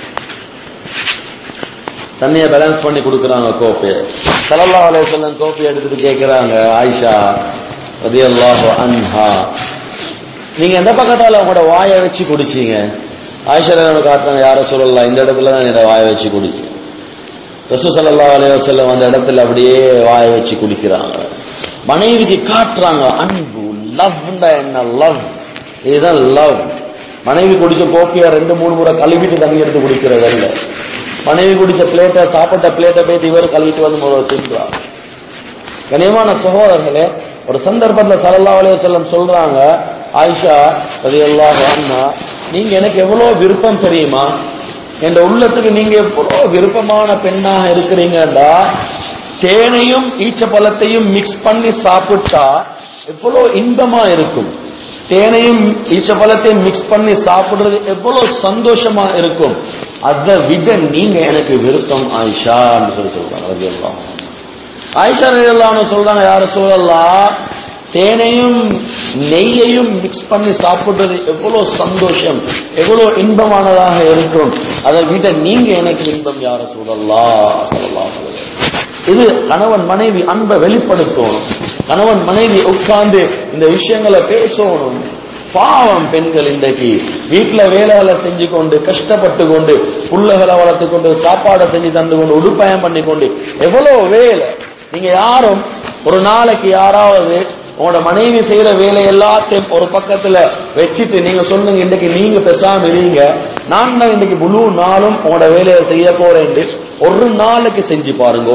தண்ணியை பேலன்ஸ் பண்ணி கொடுக்குறாங்க கோப்பையை. ஸல்லல்லாஹு அலைஹி வஸல்லம் கோப்பையை எடுத்துட்டு கேட்கிறாங்க, ஆயிஷா ரலியல்லாஹு அன்ஹா நீங்க எந்த பக்கத்தால உங்களோட வாயை வச்சு குடிச்சீங்க? ஆயிஷா காட்டுறாங்க, யா ரசூலல்லாஹ் இந்த இடத்துல தான் என்னோட வாயை வச்சு குடிச்சேன். ரசூல் ஸல்லல்லாஹு அலைஹி வஸல்லம் அந்த இடத்துல அப்படியே வாயை வச்சு குடிக்கிறாங்க. மனைவிக்கு காட்டுறாங்க அன்பு, லவ்னா என்ன, லவ், இதுதான் லவ். மனைவி குடிச்ச கோப்பைய 2-3 முறை கழுவிட்டு தண்ணி எடுத்து குடிக்கிறது அல்ல. மனைவி குடிச்ச பிளேட்டை, சாப்பிட்ட பிளேட்டை போய் இவர் கழுவிட்டு வந்து முதல்ல தின்றார். கனியமான சகோதரர்களே, ஒரு சந்தர்ப்பத்தில் ஸல்லல்லாஹு அலைஹி வஸல்லம் சொல்றாங்க, ஆயிஷா ரலியல்லாஹு அன்ஹா நீங்க எனக்கு எவ்வளவு விருப்பம் தெரியுமா, என்ற உள்ளத்துக்கு நீங்க எவ்வளவு விருப்பமான பெண்ணாக இருக்கிறீங்கடா, தேனையும் ஈச்ச பழத்தையும் மிக்ஸ் பண்ணி சாப்பிட்டா எவ்வளவு இன்பமா இருக்கும், தேனையும் ஈச்ச பழத்தையும் மிக்ஸ் பண்ணி சாப்பிடுறது எவ்வளவு சந்தோஷமா இருக்கும், அதை விட நீங்க எனக்கு விருப்பம் ஆயிஷா சொல்றாங்க. ஆயிஷா ரலியல்லாஹு அன்ஹா சொல்றாங்க, யா ரசூலல்லாஹ் தேனையும் நெய்யையும் மிக்ஸ் பண்ணி சாப்பிடுறது எவ்வளவு சந்தோஷம், எவ்வளவு இன்பமானதாக இருக்கும், அதை விட நீங்க எனக்கு இன்பம் யா ரசூலல்லாஹ் ஸல்லல்லாஹு அலைஹி வஸல்லம். இது கணவன் மனைவி அன்பை வெளிப்படுத்தணும். கணவன் மனைவி உட்கார்ந்து இந்த விஷயங்களை பேசணும். பாவம் பெண்கள் இன்றைக்கு வீட்டுல வேலைகளை செஞ்சு கொண்டு கஷ்டப்பட்டு கொண்டு புள்ளைகளை வளர்த்து கொண்டு சாப்பாடை செஞ்சு தந்து கொண்டு உடுப்பயம் பண்ணி கொண்டு எவ்வளவு வேலை. நீங்க யாரும் ஒரு நாளைக்கு யாராவது உங்களோட மனைவி செய்யற வேலை எல்லாத்தையும் ஒரு பக்கத்துல வச்சுட்டு நீங்க சொல்லுங்க, இன்னைக்கு நீங்க பேசாம இருங்க, நான் தான் இன்னைக்கு முழு நாளும் உங்களோட வேலையை செய்ய போறேன். ஒரு நாளைக்கு செஞ்சு பாருங்க,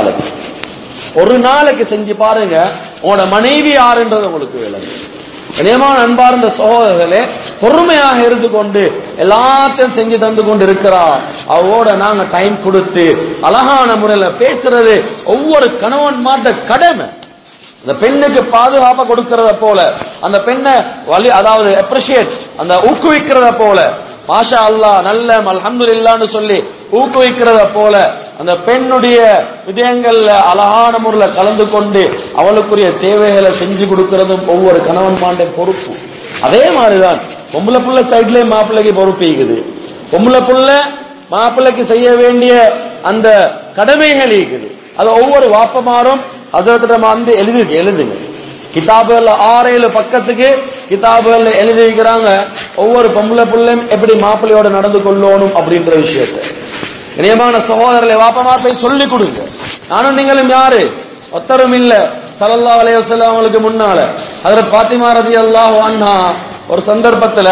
ஒரு நாளைக்கு செஞ்சு பாருங்க, உங்களோட மனைவி யாருன்றது உங்களுக்கு விளங்கு. நியமான அன்பார்ந்த சகோதரர்களே, பொறுமையாக இருந்து கொண்டு எல்லாத்தையும் செஞ்சு தந்து கொண்டு இருக்கிறார். அவரோட நாங்க டைம் கொடுத்து அழகான முறையில பேசுறது ஒவ்வொரு கணவன் மாட்ட கடமை. அந்த பெண்ணுக்கு பாதுகாப்பை கொடுக்கிறத போல, அந்த பெண்ணை அதாவது அப்ரிஷியேட், அந்த ஊக்குவிக்கிறத போல, மாஷா அல்லாஹ் நல்ல அல்ஹம்துலில்லாஹ்னு சொல்லி ஊக்குவிக்கிறத போல, அந்த பெண்ணுடைய விடயங்கள்ல அழகான முறையில் கலந்து கொண்டு அவளுக்குரிய தேவைகளை செஞ்சு கொடுக்கிறதும் ஒவ்வொரு கணவன் மாண்ட பொறுப்பு. அதே மாதிரிதான் பொம்பளை புள்ள சைட்ல மாப்பிள்ளைக்கு பொறுப்பு இருக்குது. பொம்பளை புள்ள மாப்பிள்ளைக்கு செய்ய வேண்டிய அந்த கடமைகள் இருக்குது. அது ஒவ்வொரு வாப்பமாரும் ஹஜ்ரத்திடம் வந்து எழுதுங்க. கிதாபுகள் 6-7 பக்கத்துக்கு கிதாபுகள் எழுதி வைக்கிறாங்க. ஒவ்வொரு பொம்பளை பிள்ளையும் எப்படி மாப்பிள்ளையோட நடந்து கொள்ளணும் அப்படின்ற விஷயத்தை. இனியமான சகோதரர்களை வாப்பமா போய் சொல்லிக் கொடுங்க. நானும் நீங்களும் யாரு ஒத்தரும் இல்ல. ஸல்லல்லாஹு அலைஹி வஸல்லம் அவங்களுக்கு முன்னால ஹஜ்ரத் ஃபாத்திமா ரலியல்லாஹு அன்ஹா ஒரு சந்தர்ப்பத்துல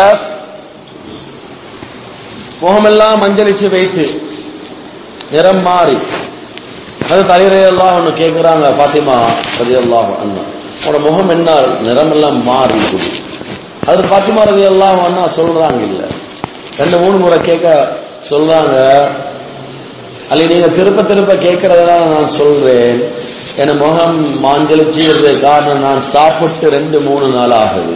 முகமெல்லாம் மஞ்சளிச்சு வைத்து நிறம் மாறி ஹஜ்ரத் அலி ரலியல்லாஹு அன்ஹு கேட்கிறாங்க, ஃபாத்திமா ரலியல்லாஹு அன்ஹா உங்களோட முகம் என்ன நிறம் எல்லாம் மாறி ஹஜ்ரத் ஃபாத்திமா ரலியல்லாஹு அன்ஹா சொல்றாங்க, இல்ல 2-3 முறை கேட்க சொல்றாங்க, அல்ல நீங்க திருப்ப திருப்ப கேட்கறதுனால நான் சொல்றேன், என் முகம் மாஞ்சலிச்சு இருந்த காரணம் நான் சாப்பிட்டு 2-3 நாள் ஆகுது.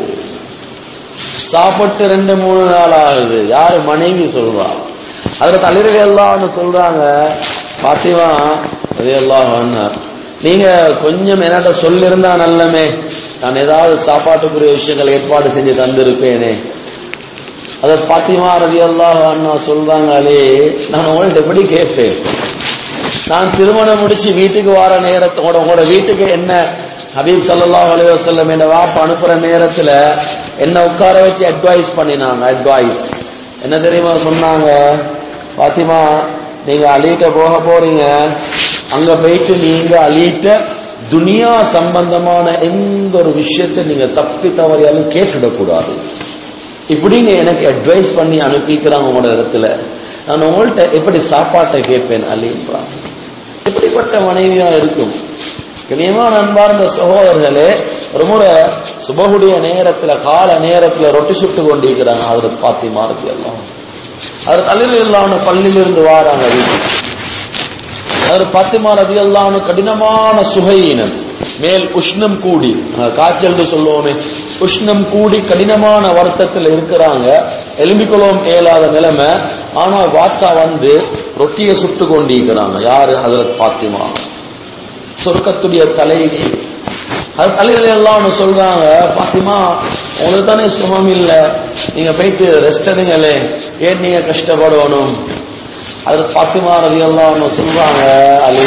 சாப்பிட்டு 2-3 நாள் ஆகுது. யாரு? மனைவி சொல்றா. அதுல தலைவர் எல்லாம் சொல்றாங்க, பாத்திமா ரலியல்லாஹு அன்ஹா, நீங்க கொஞ்சம் என்கிட்ட சொல்லிருந்தா நல்லமே, நான் ஏதாவது சாப்பாட்டுக்குரிய விஷயங்கள் ஏற்பாடு செஞ்சு தந்திருப்பேனே. அத பாத்திமா ரலியல்லாஹு அன்ஹா சொல்றாங்க, அலே நான் உங்கள்ட்ட எப்படி கேட்பேன்? நான் திருமணம் முடிச்சு வீட்டுக்கு வர நேரத்தோட உங்களோட வீட்டுக்கு என்ன ஹபீப் ஸல்லல்லாஹு அலைஹி வஸல்லம் என்ன வாப்ப அனுப்புற நேரத்துல என்ன உட்கார வச்சு அட்வைஸ் பண்ணினாங்க. அட்வைஸ் என்ன தெரியுமா சொன்னாங்க? பாத்திமா, நீங்க அலிட்ட போக போறீங்க, அங்க போயிட்டு நீங்க அலிட்ட துனியா சம்பந்தமான எந்த ஒரு விஷயத்தை நீங்க தப்பி தவறியாலும் கேட்டுடக்கூடாது. இப்படின்னு எனக்கு அட்வைஸ் பண்ணி அனுப்பிக்கிறாங்க உங்களோட இடத்துல. நான் உங்கள்கிட்ட எப்படி சாப்பாட்டை கேட்பேன் அலின்றான். எப்படிப்பட்ட மனைவியா இருக்கும்? கண்ணியமான அன்பார்ந்த சகோதரர்களே, ஒரு முறை சுபஹுடைய நேரத்துல கால நேரத்துல ரொட்டி சுட்டு கொண்டிருக்கிறாங்க. ஹஜ்ரத் ஃபாத்திமா ரலியல்லாஹு அன்ஹா. ஹஜ்ரத் அலி ரலியல்லாஹு அன்ஹு பள்ளியிலிருந்து வாராங்க. ஹஜ்ரத் ஃபாத்திமா ரலியல்லாஹு அன்ஹா கடினமான சுகையினம், மேல் உஷ்ணம் கூடி, காய்ச்சல் சொல்லுவோமே, உஷ்ணம் கூடி கடினமான வருத்தத்தில் இருக்கிறாங்க. எலும்பிக்குளம் இயலாத நிலைமை. ஆனா வாத்தா வந்து ரொட்டியை சுட்டு கொண்டிருக்கிறாங்க. யாரு? ஹஜ்ரத் ஃபாத்திமா, சொர்க்கத்துடைய தலைவி. அலி ரலியல்லாஹு அன்ஹு சொல்றாங்க, ஃபாத்திமா உங்களுக்கு தானே சுகம் இல்ல, நீங்க போயிட்டு ரெஸ்ட் எடுங்களே, ஏன் நீங்க கஷ்டப்படணும்? ஹஜ்ரத் ஃபாத்திமா ரலியல்லாஹு அன்ஹா சொல்றாங்க, அலி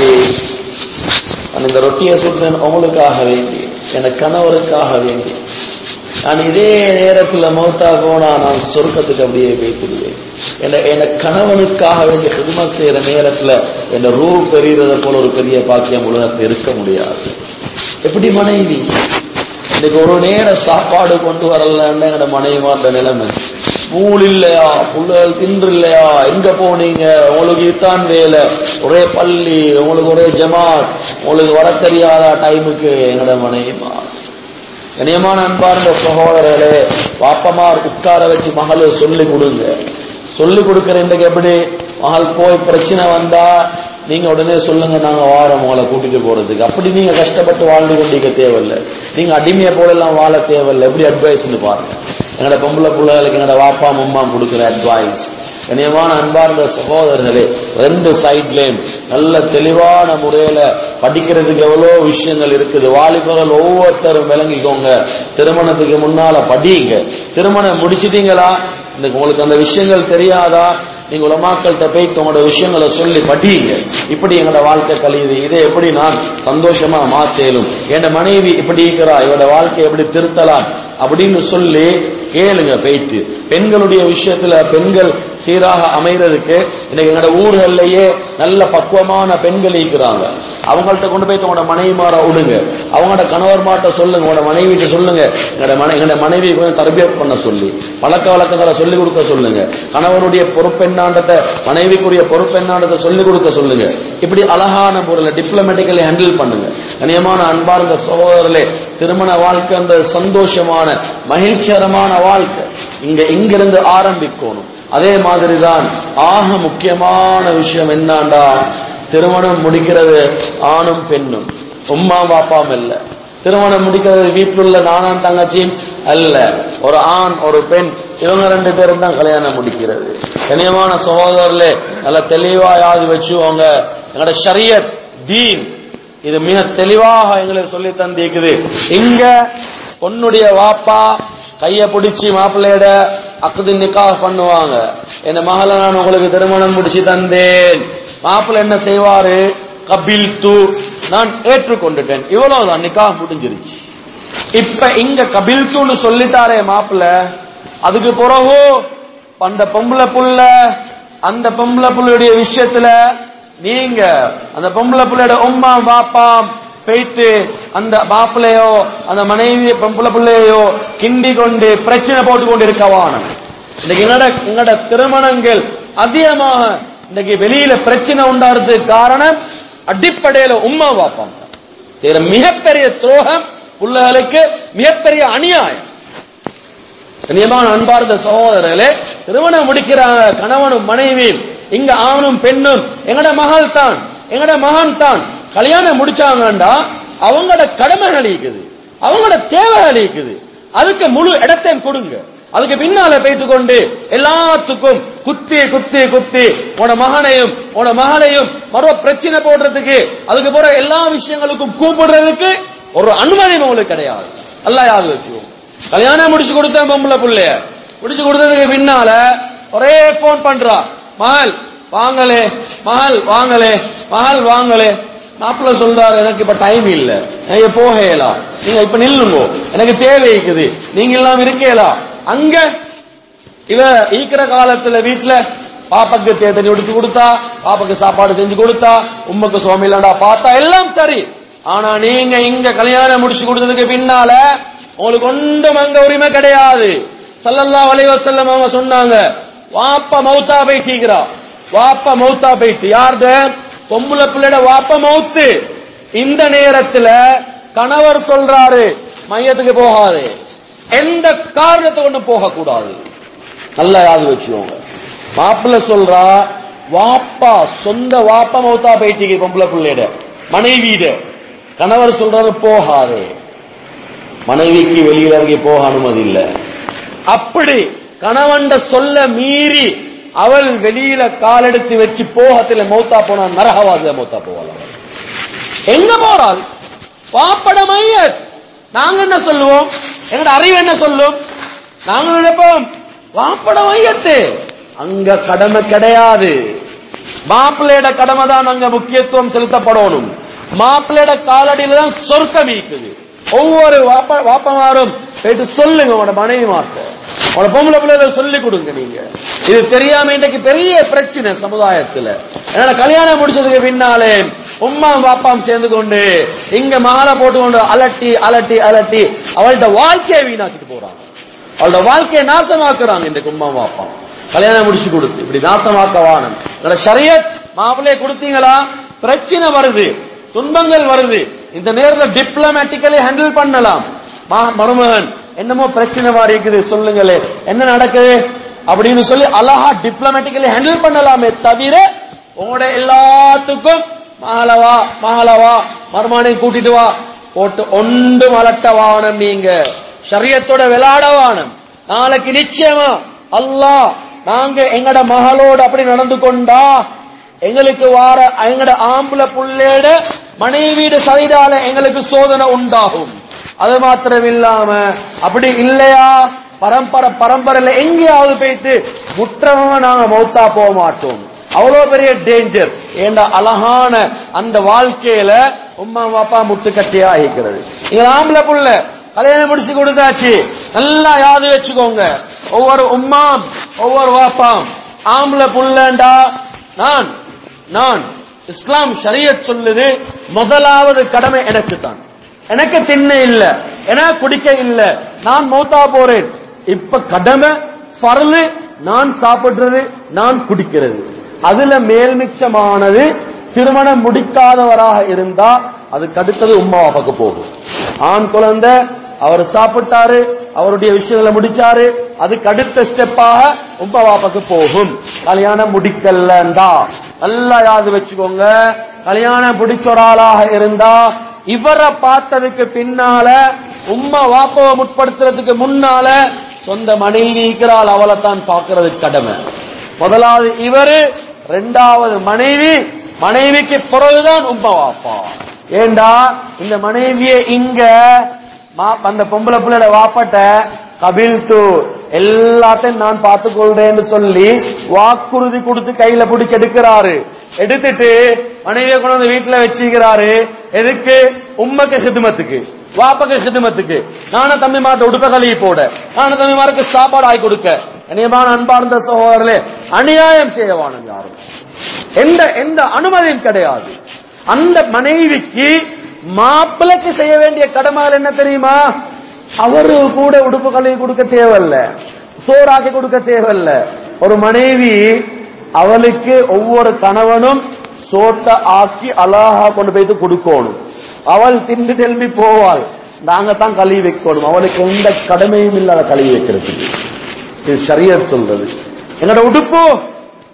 நான் இந்த ரொட்டியை சுட்டேன் உங்களுக்காக வேண்டி, என் கணவருக்காக வேண்டி. நான் இதே நேரத்தில் மௌத்தா போனா நான் சொர்க்கத்துக்கு அப்படியே போய்த்துடுவேன். என் கணவனுக்காக வேண்டிய ஹிதமத் செய்யற நேரத்துல என் ரூ பெரியதை போல ஒரு பெரிய பாக்கியம் உலகத்தில் இருக்க முடியாது. எப்படி மனைவி? இன்னைக்கு ஒரு நேர சாப்பாடு கொண்டு வரலன்னு என்னோட மனைவி மாற்ற நிலைமை. ஸ்கூல் இல்லையா, புள்ளல் தின்று இல்லையா, எங்க போனீங்க, உங்களுக்கு இதுதான் வேலை, ஒரே பள்ளி, உங்களுக்கு ஒரே ஜமாத், உங்களுக்கு வர தெரியாத டைமுக்கு என்னோட மனைவிமா. கண்ணியமான அன்பார்ந்த சகோதரர்களே, பாப்பமார் உட்கார வச்சு மகளு சொல்லி கொடுங்க. சொல்லி கொடுக்கிற இன்றைக்கு எப்படி? மகள் போய் பிரச்சனை வந்தா நீங்க உடனே சொல்லுங்க, நாங்க வாரம் உங்களை கூட்டிட்டு போறதுக்கு. அப்படி நீங்க கஷ்டப்பட்டு வாழ்ந்து கொண்டிருக்க தேவையில்லை. நீங்க அடிமையை போல எல்லாம் வாழ தேவையில்லை. எப்படி அட்வைஸ்ன்னு பாருங்க. எங்களோட பொம்பளை பிள்ளைகளுக்கு எங்களோட வாப்பா அம்மா கொடுக்கிற அட்வைஸ். கண்ணியமான அன்பார்ந்த சகோதரர்களே, 2 சைட்லயும் நல்ல தெளிவான முறையில படிக்கிறதுக்கு எவ்வளவு விஷயங்கள் இருக்குது. வாலிபர்கள் ஒவ்வொருத்தரும் விளங்கிக்கோங்க. திருமணத்துக்கு முன்னால படிங்க. திருமணம் முடிச்சிட்டீங்களா, இன்னைக்கு உங்களுக்கு அந்த விஷயங்கள் தெரியாதா, நீங்க உலமாக்கள்கிட்ட போய் உங்களோட விஷயங்களை சொல்லி படிங்க. இப்படி எங்களோட வாழ்க்கை கழியுது, இதை எப்படி நான் சந்தோஷமா மாத்தேலும், என் மனைவி இப்படி இருக்கிறா, இவரோட வாழ்க்கையை எப்படி திருத்தலாம் அப்படின்னு சொல்லி கேளுங்க. போயிட்டு பெண்களுடைய விஷயத்துல பெண்கள் சீராக அமைறதுக்கு இன்னைக்கு எங்களோட ஊர்கள்லயே நல்ல பக்குவமான பெண்கள் இருக்கிறாங்க. அவங்கள்ட்ட கொண்டு போய் உங்களோட மனைவிமார விடுங்க. அவங்களோட கணவர்மாட்ட சொல்லுங்க, உங்களோட மனைவிட்டு சொல்லுங்க, எங்களோட மனைவி கொஞ்சம் தர்பியத் பண்ண சொல்லி பழக்க வழக்கங்களை சொல்லிக் கொடுக்க சொல்லுங்க. கணவனுடைய பொறுப்பெண்ணாண்டத்தை, மனைவிக்குரிய பொறுப்பெண்ணாண்டத்தை சொல்லிக் கொடுக்க சொல்லுங்க. இப்படி அழகான முறையில் டிப்ளமேட்டிக்கலி ஹேண்டில் பண்ணுங்க. கண்ணியமான அன்பார்ந்த சகோதரர்களே, திருமண வாழ்க்கை அந்த சந்தோஷமான மகிழ்ச்சிகரமான வாழ்க்கை இங்கிருந்து ஆரம்பிக்கணும். அதே மாதிரிதான் ஆக முக்கியமான விஷயம் என்னண்டா, திருமணம் முடிக்கிறது ஆணும் பெண்ணும், உம்மா பாப்பாம் இல்ல. திருமணம் முடிக்கிறது வீட்டுள்ள நானாம் தங்கச்சியும் அல்ல, ஒரு ஆண் ஒரு பெண், இவங்க 2 பேரும் தான் கல்யாணம் முடிக்கிறது. கண்ணியமான சகோதரர்களே, நல்ல தெளிவா யாவது வச்சுவோங்க. எங்களோட ஷரியத் தீன் இது மிக தெளிவாக எங்களுக்கு சொல்லி தந்திருக்குது. இங்க பொண்ணுடைய வாப்பா கைய பிடிச்சி மாப்பிள்ளையோட அக்து நிக்காஹ் பண்ணுவாங்க. என் மகளை நான் உங்களுக்கு திருமணம் முடிச்சு தந்தேன். மாப்பிள்ளை என்ன செய்வாரு? கபில் தூ, நான் ஏற்றுக்கொண்டுட்டேன், இவ்வளவுதான், நிக்காஹ் முடிஞ்சிருச்சு. இப்ப இங்க கபில் தூன்னு சொல்லிட்டாரே மாப்பிள்ளை, அதுக்கு பிறகு அந்த பொம்பளை புள்ள, அந்த பொம்பளை புள்ளையுடைய விஷயத்துல நீங்க அந்த பொம்பளை புள்ளையோட உம்மா பாப்பா போயிட்டு அந்த மாப்பிள்ளையோ அந்த மனைவி பொம்பளை பிள்ளையோ கிண்டி கொண்டு பிரச்சனை போட்டு கொண்டு இருக்கவான. இன்னைக்கு எங்கட திருமணங்கள் அதிகமாக இன்னைக்கு வெளியில பிரச்சனை உண்டாகிறதுக்கு காரணம் அடிப்படையில உம்மா பாப்பாங்க செய்யற மிகப்பெரிய துரோகம், பிள்ளைகளுக்கு மிகப்பெரிய அநியாயம். கண்ணியமான அன்பார்ந்த சகோதரர்களே, திருமணம் முடிக்கிறாங்க கணவனும் மனைவியும், இங்க ஆணும் பெண்ணும் எங்கட மகள் தான் எங்கட மகன் தான் கல்யாணம் முடிச்சாங்கண்டா அவங்களோட கடமைகள் இருக்குது, அவங்களோட தேவைகள் இருக்குது. அதுக்கு முழு இடத்தையும் கொடுங்க. அதுக்கு பின்னால போயிட்டு கொண்டு எல்லாத்துக்கும் குத்தி குத்தி குத்தி உன மகனையும் உன மகளையும் மறுவ பிரச்சனை போடுறதுக்கு அதுக்கு போற எல்லா விஷயங்களுக்கும் கூப்பிடுறதுக்கு ஒரு அனுமதி உங்களுக்கு கிடையாது. அல்லாஹ் யாரு வச்சுக்கோங்க. கல்யாணம் முடிச்சு கொடுத்த பொம்பளை புள்ளைய முடிச்சு கொடுத்ததுக்கு பின்னால ஒரே போன் பண்றா, மகள் வாங்கலே, மகள் வாங்கலே, மகள் வாங்கலே. மாப்பிள்ள சொல்றாரு, எனக்கு இப்ப டைம் இல்ல, எனக்கு போகலாம், நீங்க இப்ப நில்லுங்க, எனக்கு தேவை இருக்குது, நீங்க எல்லாம் இருக்கலாம். அங்க இவ ஈக்கிற காலத்துல வீட்டுல பாப்பாக்கு தண்ணி எடுத்து கொடுத்தா, பாப்பாக்கு சாப்பாடு செஞ்சு கொடுத்தா, உம்மக்கு சோமிலாண்டா பார்த்தா எல்லாம் சரி. ஆனா நீங்க இங்க கல்யாணம் முடிச்சு கொடுத்ததுக்கு பின்னால உங்களுக்கு ஒன்றும் அங்க உரிமை கிடையாது. ஸல்லல்லாஹு அலைஹி வஸல்லம் அவங்க சொன்னாங்க, வாப்பா மௌத்தா போயிட்டீங்கிறா, வாப்பா மௌத்தா போயிட்டு. யார்த? பொம்பளை பிள்ளைட வாப்பா மௌத்து. இந்த நேரத்துல கணவர் சொல்றாரு, மையத்துக்கு போகாது, எந்த காரணத்தை கொண்டு போக கூடாது. நல்லா யாரு வச்சுக்கோங்க. மாப்பிள்ள சொல்றா, வாப்பா சொந்த வாப்பா மௌத்தா போயிட்டீங்க பொம்பளை பிள்ளைட மனைவியிட. கணவர் சொல்றாரு போகாது, மனைவிக்கு வெளியில இறங்கி போக அனுமதி இல்ல. அப்படி கணவன் சொல்ல மீறி அவள் வெளியில காலெடுத்து வச்சு போகத்துல மௌத்தா போனா நரகவாதில மௌத்தா போகலாம். எங்க போறாள்? வாப்பட மையத். நாங்க என்ன சொல்லுவோம்? எங்கட அறிவு என்ன சொல்லும்? நாங்க நினைப்போம் வாப்பட மையத்து. அங்க கடமை கிடையாது. மாப்பிள்ளையோட கடமை தான் அங்க முக்கியத்துவம் செலுத்தப்படணும். மாப்பிள்ளையோட காலடியில தான் சொர்க்கம் இருக்குது. ஒவ்வொரு வாப்பமாரும் போயிட்டு சொல்லுங்க உங்களோட மனைவி மாத்த, உங்களோட பொம்பளை பிள்ளைகளை சொல்லி கொடுங்க. நீங்க இது தெரியாம இன்றைக்கு பெரிய பிரச்சனை சமுதாயத்துல. என்னோட கல்யாணம் முடிச்சதுக்கு பின்னாலே உம்மா பாப்பாம் சேர்ந்து கொண்டு இங்க மாலை போட்டுக்கொண்டு அலட்டி அலட்டி அலட்டி அவள்கிட்ட வாழ்க்கையை வீணாக்கிட்டு போறாங்க, அவளோட வாழ்க்கையை நாசமாக்குறாங்க. இந்த உம்மா பாப்பா கல்யாணம் முடிச்சு கொடுத்து இப்படி நாசமாக்க வானம். ஷரியத் மாப்பிள்ளையை கொடுத்தீங்களா பிரச்சனை வருது, துன்பங்கள் வருது. இந்த நேரத்தில் டிப்ளமேட்டிக்கலி ஹேண்டில் பண்ணலாம். மருமகன் என்னமோ பிரச்சனை மாதிரி இருக்குது, சொல்லுங்களே என்ன நடக்குது அப்படின்னு சொல்லி அழகா டிப்ளமேட்டிக்கலி ஹேண்டில் பண்ணலாமே தவிர உங்களோட எல்லாத்துக்கும் மகளவா மகளவா மருமானை கூட்டிட்டு வா போட்டு ஒன்று மலட்ட வானம். நீங்க ஷரியத்தோட விளையாட வானம். நாளைக்கு நிச்சயமா அல்லாஹ் நாங்க எங்கட மகளோடு அப்படி நடந்து கொண்டா எங்களுக்கு வார எங்கட ஆம்பளை புள்ளையோட மனைவியோட சைடால எங்களுக்கு சோதனை உண்டாகும். அது மாத்திரம் இல்லாம அப்படி இல்லையா பரம்பரையில எங்கேயாவது போயிட்டு முற்றமா நாங்க மௌத்தா போக மாட்டோம். அவ்வளவு பெரிய டேஞ்சர். ஏண்டா அழகான அந்த வாழ்க்கையில உம்மா பாப்பா முட்டுக்கட்டியா ஆகிக்கிறது. இங்க ஆம்பளை புள்ள கல்யாணம் முடிச்சு கொடுத்தாச்சு, நல்லா யாது வச்சுக்கோங்க. ஒவ்வொரு உம்மாம் ஒவ்வொரு வாப்பாம் ஆம்பளை புள்ளண்டா நான் இஸ்லாம் ஷரியத் சொல்லுது, முதலாவது கடமை எனக்கு தான். எனக்கு தின்ன இல்ல, எனக்கு குடிக்க இல்ல, நான் மௌத்தா போறேன். இப்ப கடமை ஃபர்லு, நான் சாப்பிடுறது நான் குடிக்கிறது. அதுல மேல்மிச்சமானது திருமணம் முடிக்காதவராக இருந்தா அதுக்கு அடுத்தது உம்மா வாப்பாக்கு போகும். ஆண் குழந்தை அவர் சாப்பிட்டாரு, அவருடைய விஷயங்களை முடிச்சாரு, அதுக்கு அடுத்த ஸ்டெப்பாக உம்மா வாப்பாக்கு போகும். கல்யாணம் முடிக்கலண்டா நல்லா யாது வச்சுக்கோங்க. கல்யாணம் பிடிச்சொராளாக இருந்தா இவரை பார்த்ததுக்கு பின்னால உம்மா வாப்பாவை முற்படுத்துறதுக்கு முன்னால சொந்த மனைவி இருக்கிறாள், அவளை தான் பார்க்கறது கடமை. முதலாவது இவரு, இரண்டாவது மனைவி, மனைவிக்கு பிறகுதான் உம்மா வாப்பா. ஏண்டா இந்த மனைவியை இங்க அந்த பொம்பளை பிள்ளைட வாப்பட்ட கபில்து எல்லாத்தையும் நான் பார்த்துக் கொள்றேன்னு சொல்லி வாக்குறுதி கொடுத்து கையில பிடிச்சு எடுக்கிறாரு. எடுத்துட்டு மனைவியை கொண்டு வந்து வீட்டுல வச்சுக்கிறாரு. எதுக்கு? உம்மக்கு ஹிதுமத்துக்கு, வாப்பக்கு ஹிதுமத்துக்கு. நானும் தம்பி மாட்ட உடுப்ப கழுவி போட, நானும் தம்பி மாருக்கு சாப்பாடு ஆகி கொடுக்க. கண்ணியமான அன்பார்ந்த சகோதரர்களே, அநியாயம் செய்யவானும் யாரும் எந்த அனுமதியும் கிடையாது. அந்த மனைவிக்கு மாப்பிளைக்கு செய்ய வேண்டிய கடமைகள் என்ன தெரியுமா? அவரு கூட உடுப்பு கழுவி கொடுக்க தேவையில்ல, சோறாக்கி கொடுக்க தேவையில்ல. ஒரு மனைவி அவளுக்கு ஒவ்வொரு கணவனும் சோத்தை ஆக்கி அழகா கொண்டு போய்த்து கொடுக்கணும். அவள் திண்டு தெல்வி போவாள், நாங்க தான் கழுவி வைக்கணும். அவளுக்கு எந்த கடமையும் இல்லாத கழுவி வைக்கிறதுக்கு. இது ஷரியத் சொல்றது. என்னோட உடுப்பு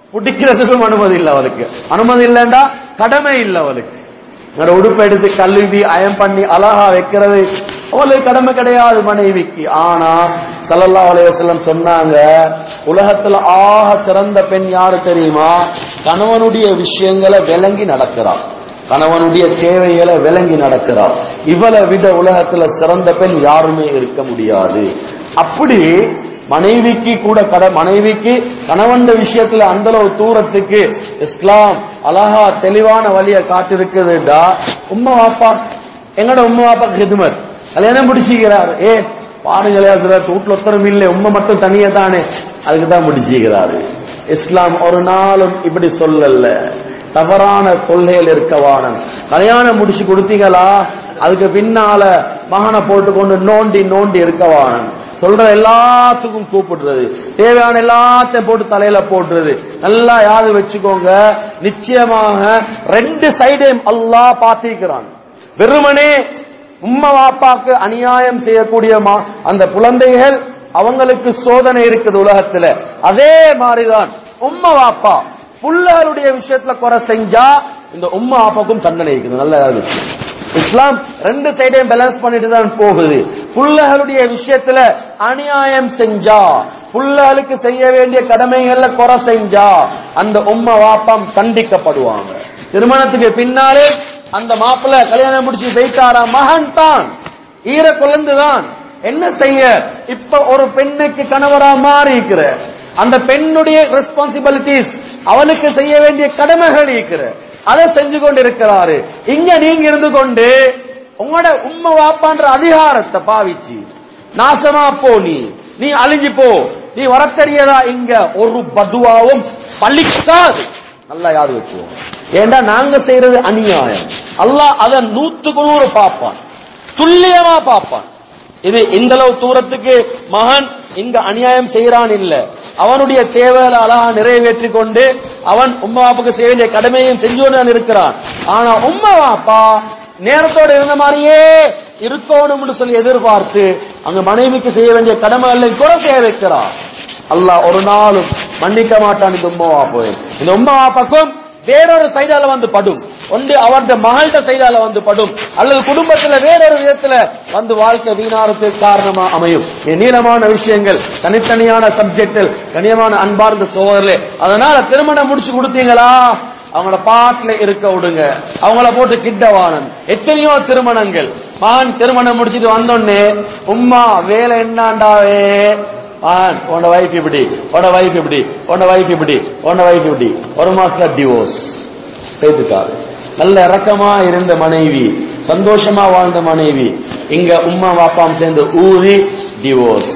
பிடிக்கிறதுக்கும் அனுமதி இல்லை அவளுக்கு. அனுமதி இல்லைண்டா கடமை இல்லை அவளுக்கு. உடுப்பு எடுத்து கழுவி அயம் பண்ணி அழகா வைக்கிறது அவளுக்கு கடமை கிடையாது மனைவிக்கு. ஆனா ஸல்லல்லாஹு அலைஹி வஸல்லம் சொன்னாங்க, உலகத்துல ஆக சிறந்த பெண் யாரு தெரியுமா? கணவனுடைய விஷயங்களை விளங்கி நடக்கிறார், கணவனுடைய தேவைகளை விளங்கி நடக்கிறார். இவளை விட உலகத்துல சிறந்த பெண் யாருமே இருக்க முடியாது. அப்படி மனைவிக்கு கூட மனைவிக்கு கணவன் விஷயத்துல அந்த அளவு தூரத்துக்கு இஸ்லாம் அழகா தெளிவான வழியை காட்டிருக்குதுடா. உம்மா வாப்பா, எங்கட உம்மா வாப்பா ஹிதுமத் கல்யாணம் முடிச்சுக்கிறாரு. பாருங்களே வீட்டுல ஒத்தரும் இல்லை, உண்மை மட்டும் தனியே தானே, அதுக்குதான் முடிச்சுக்கிறாரு. இஸ்லாம் ஒரு நாளும் இப்படி சொல்லல. தவறான கொள்கையில் இருக்கவானம். கல்யாணம் முடிச்சு கொடுத்தீங்களா, அதுக்கு பின்னால மகனை போட்டுக்கொண்டு நோண்டி நோண்டி இருக்கவானம். சொல்ற எல்லாத்துக்கும் கூப்பிடுறது, தேவையான எல்லாத்தையும் போட்டு தலையில போடுறது. நல்லா யாரு வச்சுக்கோங்க, நிச்சயமாக ரெண்டு சைடையும் அல்லாஹ் பார்த்திருக்கிறான். வெறுமனே உம்மா வாப்பாக்கு அநியாயம் செய்யக்கூடிய அந்த குழந்தைகள், அவங்களுக்கு சோதனை இருக்குது உலகத்துல. அதே மாதிரிதான் உம்மா வாப்பா புள்ளகளுடைய விஷயத்துல குறை செஞ்சா இந்த உம்மா வாப்பாக்கும் தண்டனை இருக்குது. நல்லா இருக்கு. இஸ்லாம் ரெண்டு சைடையும் பேலன்ஸ் பண்ணிட்டு தான் போகுது. புள்ளகளுடைய விஷயத்துல அநியாயம் செஞ்சா, புள்ளகளுக்கு செய்ய வேண்டிய கடமைகள்ல குறை செஞ்சா அந்த உம்மா வாப்பாம் கண்டிக்கப்படுவாங்க. திருமணத்துக்கு பின்னாலே அந்த மாப்பிள்ள கல்யாணம் முடிச்சு போயிட்டாரா, மகன் தான், ஈர குழந்தைதான். என்ன செய்ய, இப்ப ஒரு பெண்ணுக்கு கணவரா மாறி இருக்கிற அந்த பெண்ணுடைய ரெஸ்பான்சிபிலிட்டிஸ், அவனுக்கு செய்ய வேண்டிய கடமைகள் இருக்கிற, அதை செஞ்சு கொண்டு இருக்கிறாரு. இங்க நீங்க இருந்து கொண்டு உங்களோட உம்மா வாப்பான்ற அதிகாரத்தை பாவிச்சு நாசமா போ, நீ அழிஞ்சு போ, நீ வரத்தெரியதா, இங்க ஒரு பதுவாவும் பலிக்காது. நல்லா யாரு வச்சுவோம். ஏண்டா நாங்க செய்யறது அநியாயம். அல்லாஹ் அதை 100% பார்ப்பான், துல்லியமா பார்ப்பான். இது இந்த அளவு தூரத்துக்கு மகன் இங்க அநியாயம் செய்யறான் இல்ல, அவனுடைய தேவைகளை அழகா நிறைவேற்றி கொண்டு அவன் உம்மா வாப்புக்கு செய்ய வேண்டிய கடமையும் செஞ்சு கொண்டு இருக்கிறான். ஆனா உம்மா வாப்பா நேரத்தோடு இருந்த மாதிரியே இருக்கணும்னு சொல்லி எதிர்பார்த்து அங்க மனைவிக்கு செய்ய வேண்டிய கடமைகளை குறை செய்ய வைக்கிறான். அல்லாஹ் ஒரு நாளும் மன்னிக்க மாட்டான் இந்த உம்மா வாப்பா. இந்த உம்மா வாப்பாக்கும் வேறொரு சைடால வந்து படும், ஒன்று அவருடைய மகள்கிட்ட சைடால வந்து படும், அல்லது குடும்பத்துல வேறொரு விதத்துல வந்து வாழ்க்கை வீணாரத்துக்கு காரணமா அமையும். நீளமான விஷயங்கள், தனித்தனியான சப்ஜெக்டில் கண்ணியமான அன்பார்ந்த சோதரே. அதனால திருமணம் முடிச்சு கொடுத்தீங்களா, அவங்கள பாட்டுல இருக்க விடுங்க, அவங்கள போட்டு கிட்டவானம். எத்தனையோ திருமணங்கள், மகன் திருமணம் முடிச்சுட்டு வந்தோடனே உம்மா வேலை என்னாண்டாவே, உன்னோட வைஃப் இப்படி, உன்னோட வைஃப் இப்படி, உன்னோட வைஃப் இப்படி, உன்னோட வைஃப் இப்படி, ஒரு மாசத்துல டிவோர்ஸ் பேத்துக்காரு. நல்ல இறக்கமா இருந்த மனைவி, சந்தோஷமா வாழ்ந்த மனைவி, இங்க உம்மா வாப்பாம் சேர்ந்து ஊதி டிவோர்ஸ்.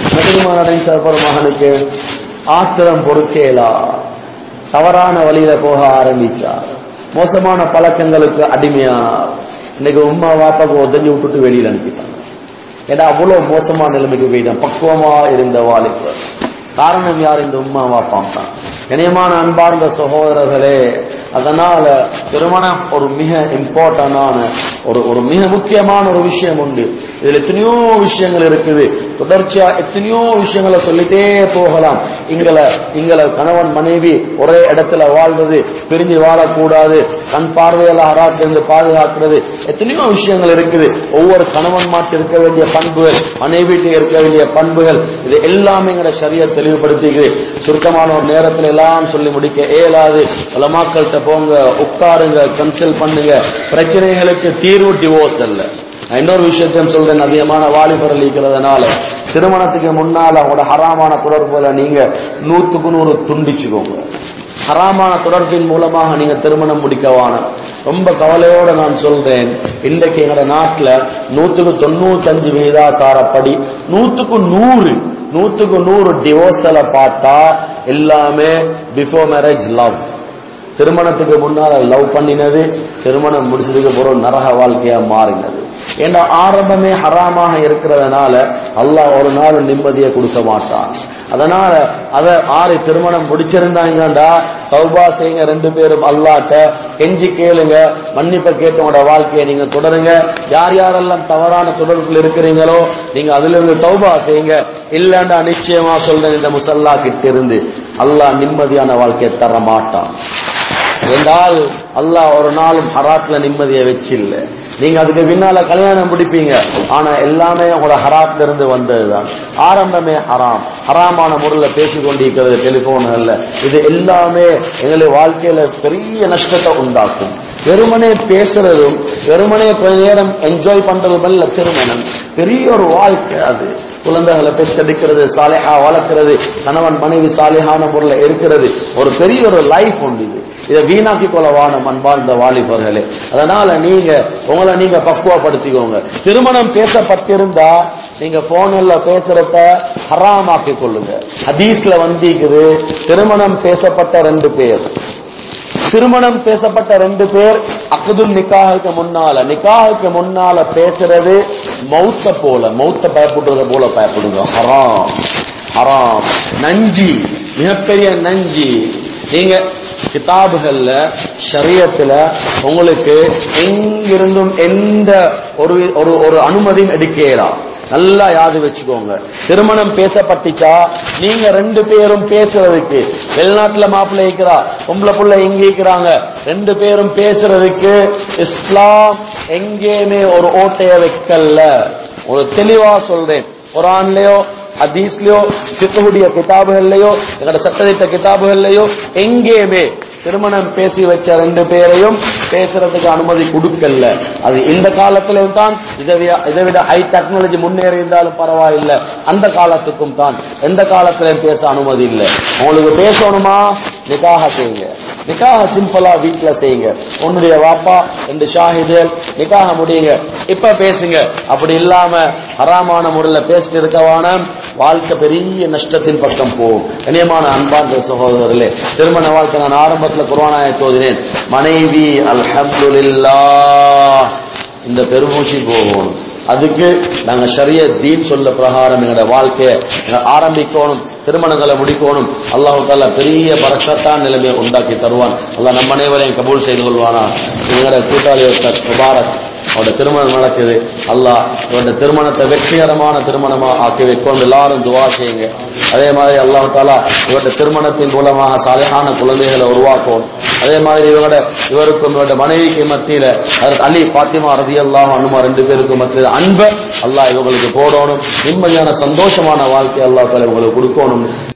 ஒரு மகனுக்கு ஆத்திரம் பொறுக்கேலா, தவறான வழியில போக ஆரம்பிச்சார், மோசமான பழக்கங்களுக்கு அடிமையானார். இன்னைக்கு உம்மா வாப்பாக்கு உதஞ்சு விட்டுட்டு வெளியில அனுப்பிட்டாங்க. ஏன்னா அவ்வளவு மோசமான நிலைமைக்கு போயிட்டான் பக்குவமா இருந்த வாலிபர். காரணம் யார்? இந்த உம்மா வாப்பாம் தான். இணையமான அன்பார்ந்த சகோதரர்களே, அதனால திருமணம் ஒரு மிக இம்பார்ட்டன்டான ஒரு மிக முக்கியமான ஒரு விஷயம் உண்டு. இதுல எத்தனையோ விஷயங்கள் இருக்குது, தொடர்ச்சியா எத்தனையோ விஷயங்களை சொல்லிட்டே போகலாம். இங்களை கணவன் மனைவி ஒரே இடத்துல வாழ்வது, பிரிஞ்சு வாழக்கூடாது, கண் பார்வையால் ஆராய்ச்சி பாதுகாக்கிறது, எத்தனையோ விஷயங்கள் இருக்குது. ஒவ்வொரு கணவன் மாட்டு இருக்க வேண்டிய பண்புகள், மனைவிட்டு இருக்க வேண்டிய பண்புகள், இது எல்லாமே எங்களை சரியா தெளிவுபடுத்திக்குது. சுருக்கமான ஒரு நேரத்தில் எல்லாம் சொல்லி முடிக்க இயலாது. உலமாக்கள்கிட்ட போங்க, உட்காருங்க, கன்சல்ட் பண்ணுங்க. பிரச்சனைகளுக்கு தீர்வு டிவோர்ஸ் அல்ல. நான் இன்னொரு விஷயத்தையும் சொல்றேன், அதிகமான வாலிபர்கள் இருக்கிறதுனால திருமணத்துக்கு முன்னால அவங்களோட ஹராமான தொடர்புகளை நீங்க 100% துண்டிச்சுக்கோங்க. ஹராமான தொடர்பின் மூலமாக நீங்க திருமணம் முடிக்கவான. ரொம்ப கவலையோட நான் சொல்றேன், இன்றைக்கு எங்க நாட்டுல 195 விகிதாசாரப்படி 100% டிவோர்ஸ்ல பார்த்தா எல்லாமே பிஃபோர் மேரேஜ் லவ். திருமணத்துக்கு முன்னால லவ் பண்ணினது, திருமணம் முடிச்சதுக்கு பிறகு நரக வாழ்க்கையா மாறினது. ஏன்னா ஆரம்பமே ஹராமாக இருக்கிறதுனால அல்லாஹ் ஒரு நாள் நிம்மதியை கொடுக்க மாட்டான். அதனால அதை திருமணம் முடிச்சிருந்தாங்கடா தௌபா செய்யுங்க, 2 பேரும் அல்லாஹ்ட்ட கெஞ்சி கேளுங்க, மன்னிப்பை கேட்டு உங்களோட வாழ்க்கையை நீங்க தொடருங்க. யார் யாரெல்லாம் தவறான தொடர்புகள் இருக்கிறீங்களோ நீங்க அதுல இருந்து தௌபா செய்யுங்க. இல்லண்டா நிச்சயமா சொல்றேன், இந்த முசல்லா கிட்ட இருந்து அல்லாஹ் நிம்மதியான வாழ்க்கையை தர மாட்டான். என்றால் அல்லாஹ் ஒரு நாளும் ஹராத்ல நிம்மதியை வச்சில்ல. நீங்க அதுக்கு பின்னால கல்யாணம் முடிப்பீங்க, ஆனா எல்லாமே உங்களோட ஹராத்ல இருந்து வந்ததுதான். ஆரம்பமே ஹராமான முறையில பேசிக்கொண்டிருக்கிறது, டெலிபோன்கள்ல, இது எல்லாமே எங்களுடைய வாழ்க்கையில பெரிய நஷ்டத்தை உண்டாக்கும். வெறுமனே பேசுறதும் வெறுமனே கொஞ்ச நேரம் என்ஜாய் பண்றதும் அல்ல திருமணம். பெரிய ஒரு வாழ்க்கை அது. குழந்தைகளை பெற்றெடுக்கிறது, சாலிஹா வளர்க்கிறது, கணவன் மனைவி சாலிஹான முறையில் இருக்கிறது, ஒரு பெரிய ஒரு லைஃப் உண்டு. இதை வீணாக்கி கொள்ளவான அன்பார்ந்த வாலிபர்களே. அதனால நீங்க உங்களை நீங்க பக்குவப்படுத்திக்கோங்க. திருமணம் பேசப்பட்டிருந்தா நீங்க போன்ல பேசுறத ஹராமாக்கி கொள்ளுங்க. ஹதீஸ்ல வந்திக்குது, திருமணம் பேசப்பட்ட 2 பேர், திருமணம் பேசப்பட்ட 2 பேர் அக்துல் நிக்காஹுக்கு முன்னால பேசுறது மௌத்த போல, மௌத்த பயப்படுறத போல பயப்படுங்க. ஹராம், நஞ்சி, மிகப்பெரிய நஞ்சி. நீங்க கிதாபுகள்ல ஷரியத்துல உங்களுக்கு எங்கிருந்தும் எந்த ஒரு அனுமதியும் எடுக்கலாம். நல்லா யாது வச்சுக்கோங்க. திருமணம் பேசப்பட்டுச்சா நீங்க 2 பேரும் பேசுறதுக்கு, வெளிநாட்டுல மாப்பிள்ளை இருக்கிறா, பொம்பளை புள்ள எங்க இருக்கிறாங்க, 2 பேரும் பேசுறதுக்கு இஸ்லாம் எங்கேயுமே ஒரு ஓட்டைய வைக்கல. ஒரு தெளிவா சொல்றேன், குர்ஆன்லயோ ஹதீஸ்லயோ ஃபிக்ஹுடைய கிதாபுகள்லயோ எங்கட சட்டதிட்ட கிதாபுகள்லயோ எங்கேயுமே திருமணம் பேசி வச்ச 2 பேரையும் பேசுறதுக்கு அனுமதி கொடுக்கல. அது இந்த காலத்திலும் தான், இதை விட ஹை டெக்னாலஜி முன்னேறி இருந்தாலும் பரவாயில்லை, அந்த காலத்துக்கும் தான். எந்த காலத்திலும் பேச அனுமதி இல்லை. உங்களுக்கு பேசணுமா நிக்காஹ செய்யுங்க, நிக்காஹ சிம்பிளா வீட்டுல செய்யுங்க. உன்னுடைய வாப்பா 2 ஷாஹிதுகள் நிக்காஹ முடியுங்க, இப்ப பேசுங்க. அப்படி இல்லாம ஹராமான முறையில பேசிட்டு இருக்கவான வாழ்க்கை பெரிய நஷ்டத்தின் பக்கம் போகும். கண்ணியமான அன்பார்ந்த சகோதரர்களே, திருமண வாழ்க்கை நான் ஆரம்பத்தில் குர்ஆன் ஆயத் ஓதினேன். மனைவி அல்ஹம்துலில்லாஹ் இந்த பெருமூச்சு போகணும். அதுக்கு நாங்க ஷரியத் தீன் சொல்ல பிரகாரம் எங்களோட வாழ்க்கையை ஆரம்பிக்கணும், திருமணங்களை முடிக்கணும். அல்லாஹ் தஆலா பெரிய பரக்கத்தான நிலைமையை உண்டாக்கி தருவான். அல்லாஹ் நம்ம அனைவரையும் கபூல் செய்து கொள்வானா. எங்களோட கூட்டாளி முபாரக் அவருடைய திருமணம் நடக்குது. அல்லாஹ் இவருடைய திருமணத்தை வெற்றிகரமான திருமணமா ஆக்கி வைக்கணும். எல்லாரும் துவா செய்யுங்க. அதே மாதிரி அல்லாஹ் தஆலா இவருடைய திருமணத்தின் மூலமாக சாலிஹான குழந்தைகளை உருவாக்கணும். அதே மாதிரி இவருக்கும் இவருடைய மனைவிக்கு மத்தியில அலி ஃபாத்திமா ரலியல்லாஹு அன்ஹுமா 2 பேருக்கும் மத்தியில அன்பை அல்லாஹ் இவங்களுக்கு போடணும். நிம்மதியான சந்தோஷமான வாழ்க்கை அல்லாஹ் தஆலா இவங்களுக்கு கொடுக்கணும்.